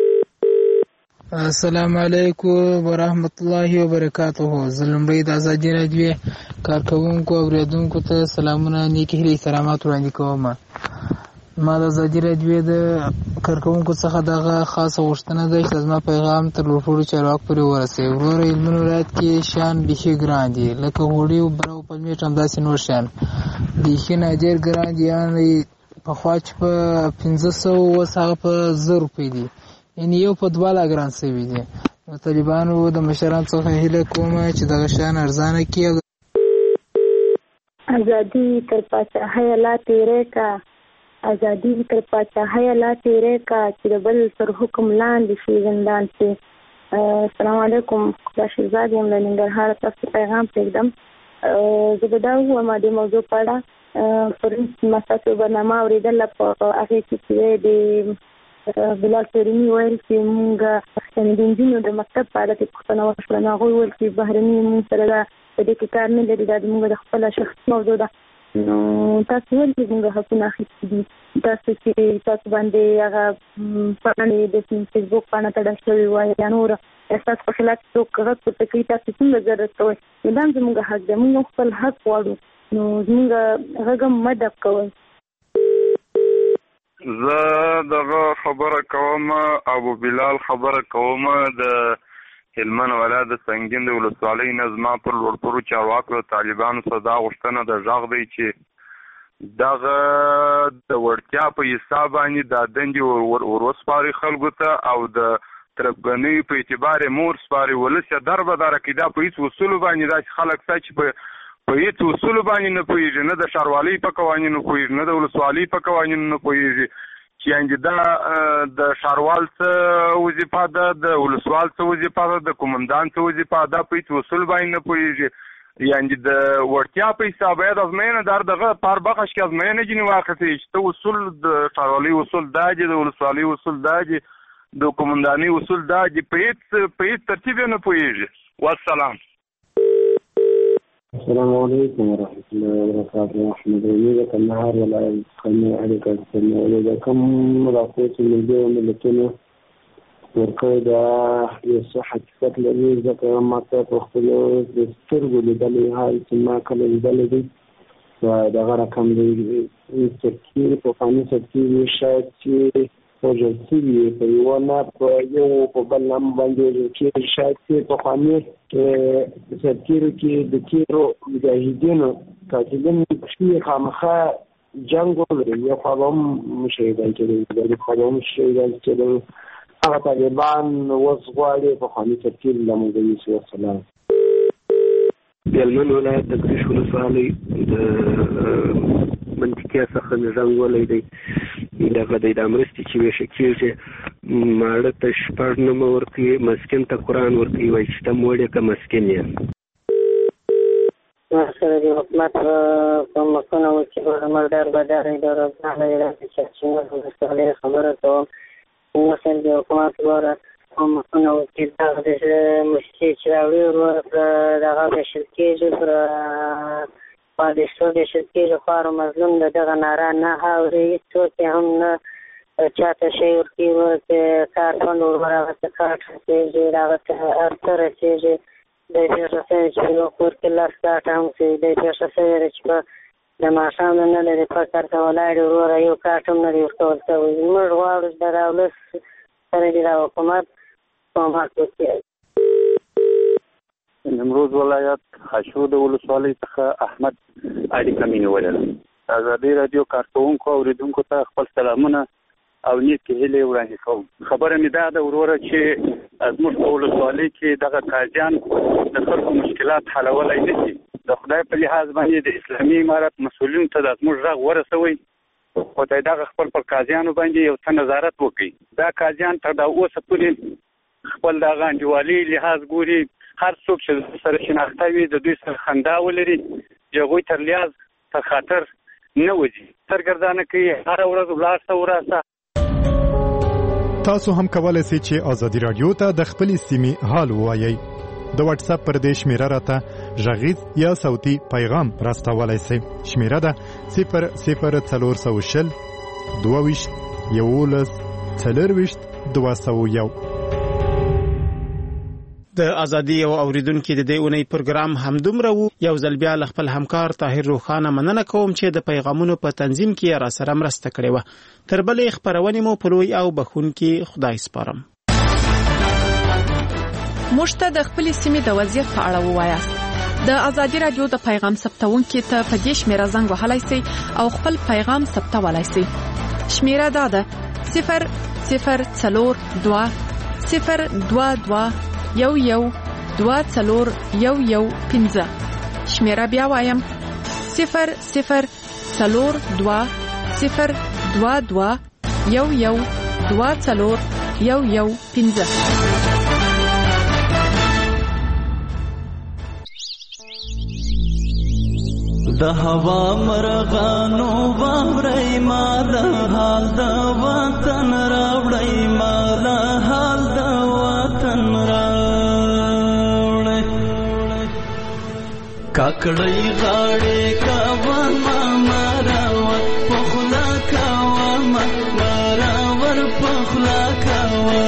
السلام علیکم ورحمت الله وبرکاته. زلمبۍ د ازادي راډیو کارکونکو او اوریدونکو ته سلامونه نیکی هیلې احترامات وړاندې کوم. ما د ازادي راډیو د کارکونکو څخه دغه خاصه غوښتنه ده چې زما پیغام تر لوړو چارواکو پورې ورسوي. وروره هلمند ولایت کې شیان بیخي ګران دي لکه غوړي او بره او پلمېټ همداسې نور شیان بیخي نه ډېر ګران دي یعنې پخوا چې په پنځه سوه اوس هغه په زر روپۍ دي یعنې یو په دوه لا ګران شوي دي. د طالبانو د مشرانو څخه هیله کومه چې دغه شیان ارزانه کړي. ازادي تر پاچاهۍ لا تېری کا ازادي تر پاچاهۍ لا تېری کا چې د بل تر حکم لاندې شي زندان شي. السلام علیکم دا شهزاد یم له ننګرهاره تاسو پیغام پرېږدم. زه به دا ووایم د موضوع په اړه پرون ما ستاسو برنامه اورېدله په هغې کې چې د بلال سوریني ویل چې مونږ د نجونو د مکتب په اړه کې پوښتنه وشوه نو هغوی ویل چې بهرني مونږ سره دا په دې کې کار نه لري دا زموږ د خپله شخصي موضوع ده. نو تاسو ویل چې زموږ حقونه اخیستي دي تاسو چې تاسو باندې هغه پاڼې د فیسبوک پاڼه تړل شوې وای یا نور ستاسو په خلاف څوک غږ پورته کوي تاسو څنګه ضرورت کوئ نو دا هم زموږ حق دی موږ خپل حق غواړو نو زموږ غږ هم مه ډب کوئ. زه دغه خبره کوم ابو بلال خبره کوم د هلمند ولایت د سنګین د ولسوالۍ نه زما پر لوړپوړو چارواکو طالبانو څخه دا غوښتنه د غږ دی چې دغه د وړتیا په حساب باندې دا دندې ور وسپاري خلکو ته او د تربګنۍ په اعتبار مور سپاري ولس یې در به دره کړي دا په هېڅ اصولو باندې داسې خلک شته چې په په هېڅ اصولو باندې نه پوهېږي نه د ښاروالۍ په قوانینو پوهېږي نه د ولسوالۍ په قوانینو نه پوهېږي چې یعنې دا د ښاروال څه وظیفه ده د ولسوال څه وظیفه ده د قومندان څه وظیفه ده په هېڅ اصول باندې نه پوهېږي یعنې د وړتیا په حساب باید ازموینه در دغه پار بخش کې ازموینه ځینې واخیستې چې ته اصول د ښاروالۍ اصول دا دي د ولسوالۍ اصول دا دي د قومندانۍ اصول دا دي په هېڅ په هېڅ ترتیب یې نه پوهېږي. والسلام. السلام علیکم ورحمۃ اللہ وبرکاتہ. احمد غنی د کندهار ولایت څخه اړیکه کوم د کوم راپورټ ملي ملتونو ورکړی دا یو څه حقیقت لري ځکه ما ته په خپل د سترګو لیدلې حال چې ما کله لیدلی دی دغه رقم دی ترکیې په فاني ترکیې شاید چې وژل شوي په یوه نه په یو په بل نامه باندې چې شاید چې پخواني سرتیرو کې د تیرو مجاهدینو قاتلین شي خامخا جنګ ولري یو خوا به هم شهیدان کېدل بلې خوا به هم شهیدان کېدل هغه طالبان اوس غواړي پخواني سرتیر له موږ یوسي. والسلام. د هلمند ولایت د ګریش ولسوالۍ د منطقې څخه مې زنګ ولی دی دغه دی دا مرستې چې ویشه کېږي ماړه ته شپږ نمه ورکوي مسکین ته قرآن ورکوي وایي چې ته موړ یې که مسکین یې. سره د حکومت په مخونه و چې ګورنمنټ ډېر بډاره دی د روزانه یې داسې سرچینه ولسوالۍ خبره کوم مثلا د حکومت لپاره په مخونه و چې دغه د موسیقي چې راوړي وروره پر دغه ویشل کېږي پر پادشاه د شرکې خوار مظلوم د دغه ناره نه اوري هېڅوک یې هم نه چاته شی ورکوي ورته کار فنډ ور هغه ته کار رسېږي هغه ته هر څه رسېږي دی پېښه شوې چې په یو کور کې لس کاټه هم کوي دی پېښه شوې ده چې په د ماښام نه لري فکر ته ولاړ وروره یو کاټ هم نه دی ورکول شوی. موږ غواړو چې دغه ولس سره د حکومت کومک وکړي. نیمروز ولایت خاشرود ولسوالۍ څخه احمد اړیکه مې نیولې ده. ازادي راډیو کارکوونکو او اوریدونکو ته خپل سلامونه او نیکې هیلې وړاندې کوم. خبره مې دا ده وروره چې زموږ په ولسوالۍ کې دغه قاضیان د خلکو مشکلات حلولی نه شي. د خدای په لحاظ باندې د اسلامي امارت مسؤلینو ته د زموږ غږ ورسوئ، خو ته دغه خپل پر قاضیانو باندې یو څه نظارت وکړي. دا قاضیان تر دا اوسه پورې خپل دغه انډیوالي لحاظ ګوري، هر څوک چې سره شناخته وي د دوی سره خندا ولري، د هغوی تر لیاز تر خاطر نه وځي، سرګردانه کوي، هره ورځ ولاړ شه وراسه. تاسو هم کولای شئ چې ازادي راډیو ته د خپلې سیمې حال ووایئ. د واتس اپ پر دې شمیره راته غږیز یا صوتي پیغام راستولی شئ. شمیره ده صفر صفر څلور سوه شل دوه ویشت یولس څلرویشت دوه سوه یو. د ازادي او اوریدونکو د دې اونۍ پروګرام همدومره وو. یو ځل بیا له خپل همکار طاهر روخانه مننه کوم چې د پیغامونو په تنظیم کې را سره مرسته کړې وه. تر بلې خپرونې مو په لوی او بخښونکي خدای سپارم. موږ ته د خپلې سیمې د وضعیت په اړه ووایاست. د ازادي راډیو د پیغام ثبتونکو ته په دې شمیره زنګ وهلی سئ او خپل پیغام ثبتولی سئ. شمیره دا ده صفر صفر څلور دوه صفر دوه دوه یو یو دوه څلور یو یو پنځه. شمیره بیا وایم صفر صفر څلور دوه صفر دوه دوه یو یو دوه څلور یو یو پنځه. د هوا مرغانو باورې ما د حال د وطن راوړې ما د حال د وطن راوړې کاکړې غاړې کاوه ما مراور پخلا کاوه ما مراور پخلا کاوه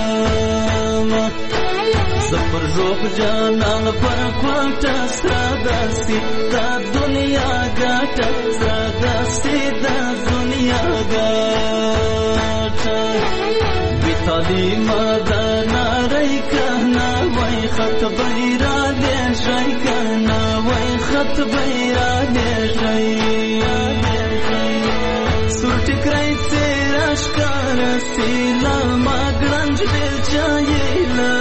سفر روح جانان پر کوټه ساداسي دا دنیا ګټه ساداسي دا دنیا ګټه بیتالي مدنا رای کنا وای خط بیرا دې شای کنا وای خط بیرا دې شای سوټ کرای سراش کار سیلا ماګرنج دل چایلا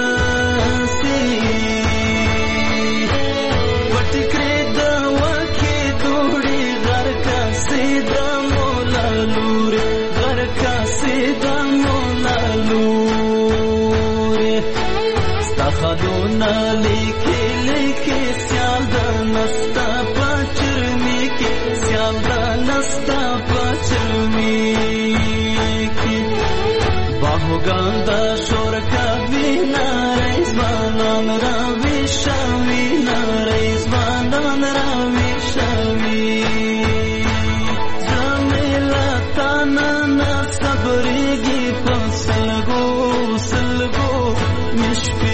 خدونا لیکي لیکي سیال د نستا پچرمی کې سیال د نستا پچرمی کې باهوګان د شور کا وینا رضوانان را ویشاوی نا رضوانان را ویشاوی زمیلا تانا نا صبرېږي په سلګو سلګو مشپې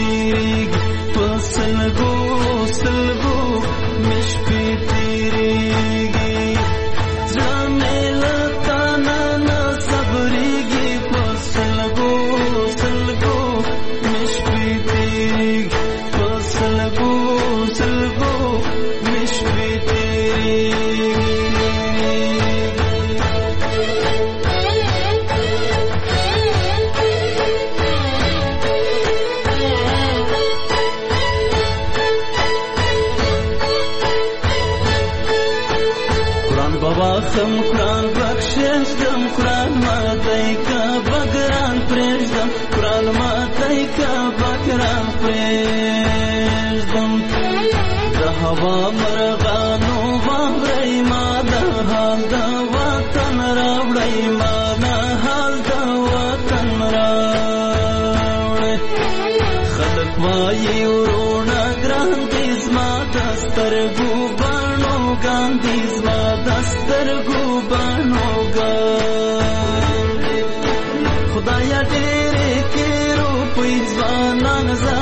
سلگو سلگو مشپی تیریگی جامیلا تانا نا صبریگی پا سلگو سلگو مشپی تیریگی پا سلگو سلگو مشپی تیریگی خم قرآن بخشش دم قرآن ماتای کا بگران پریشدم قرآن ماتای کا بگران پریشدم د هوا مرغانو باورې ما د حال د وطن راوړې ما د حال د وطن راوړې خلک وایي ورونه ګران دي زما د سترګو بڼو ګاندي زما د سترګو بڼو ګاندي خدایا ډېرې کې روپۍ ځوانان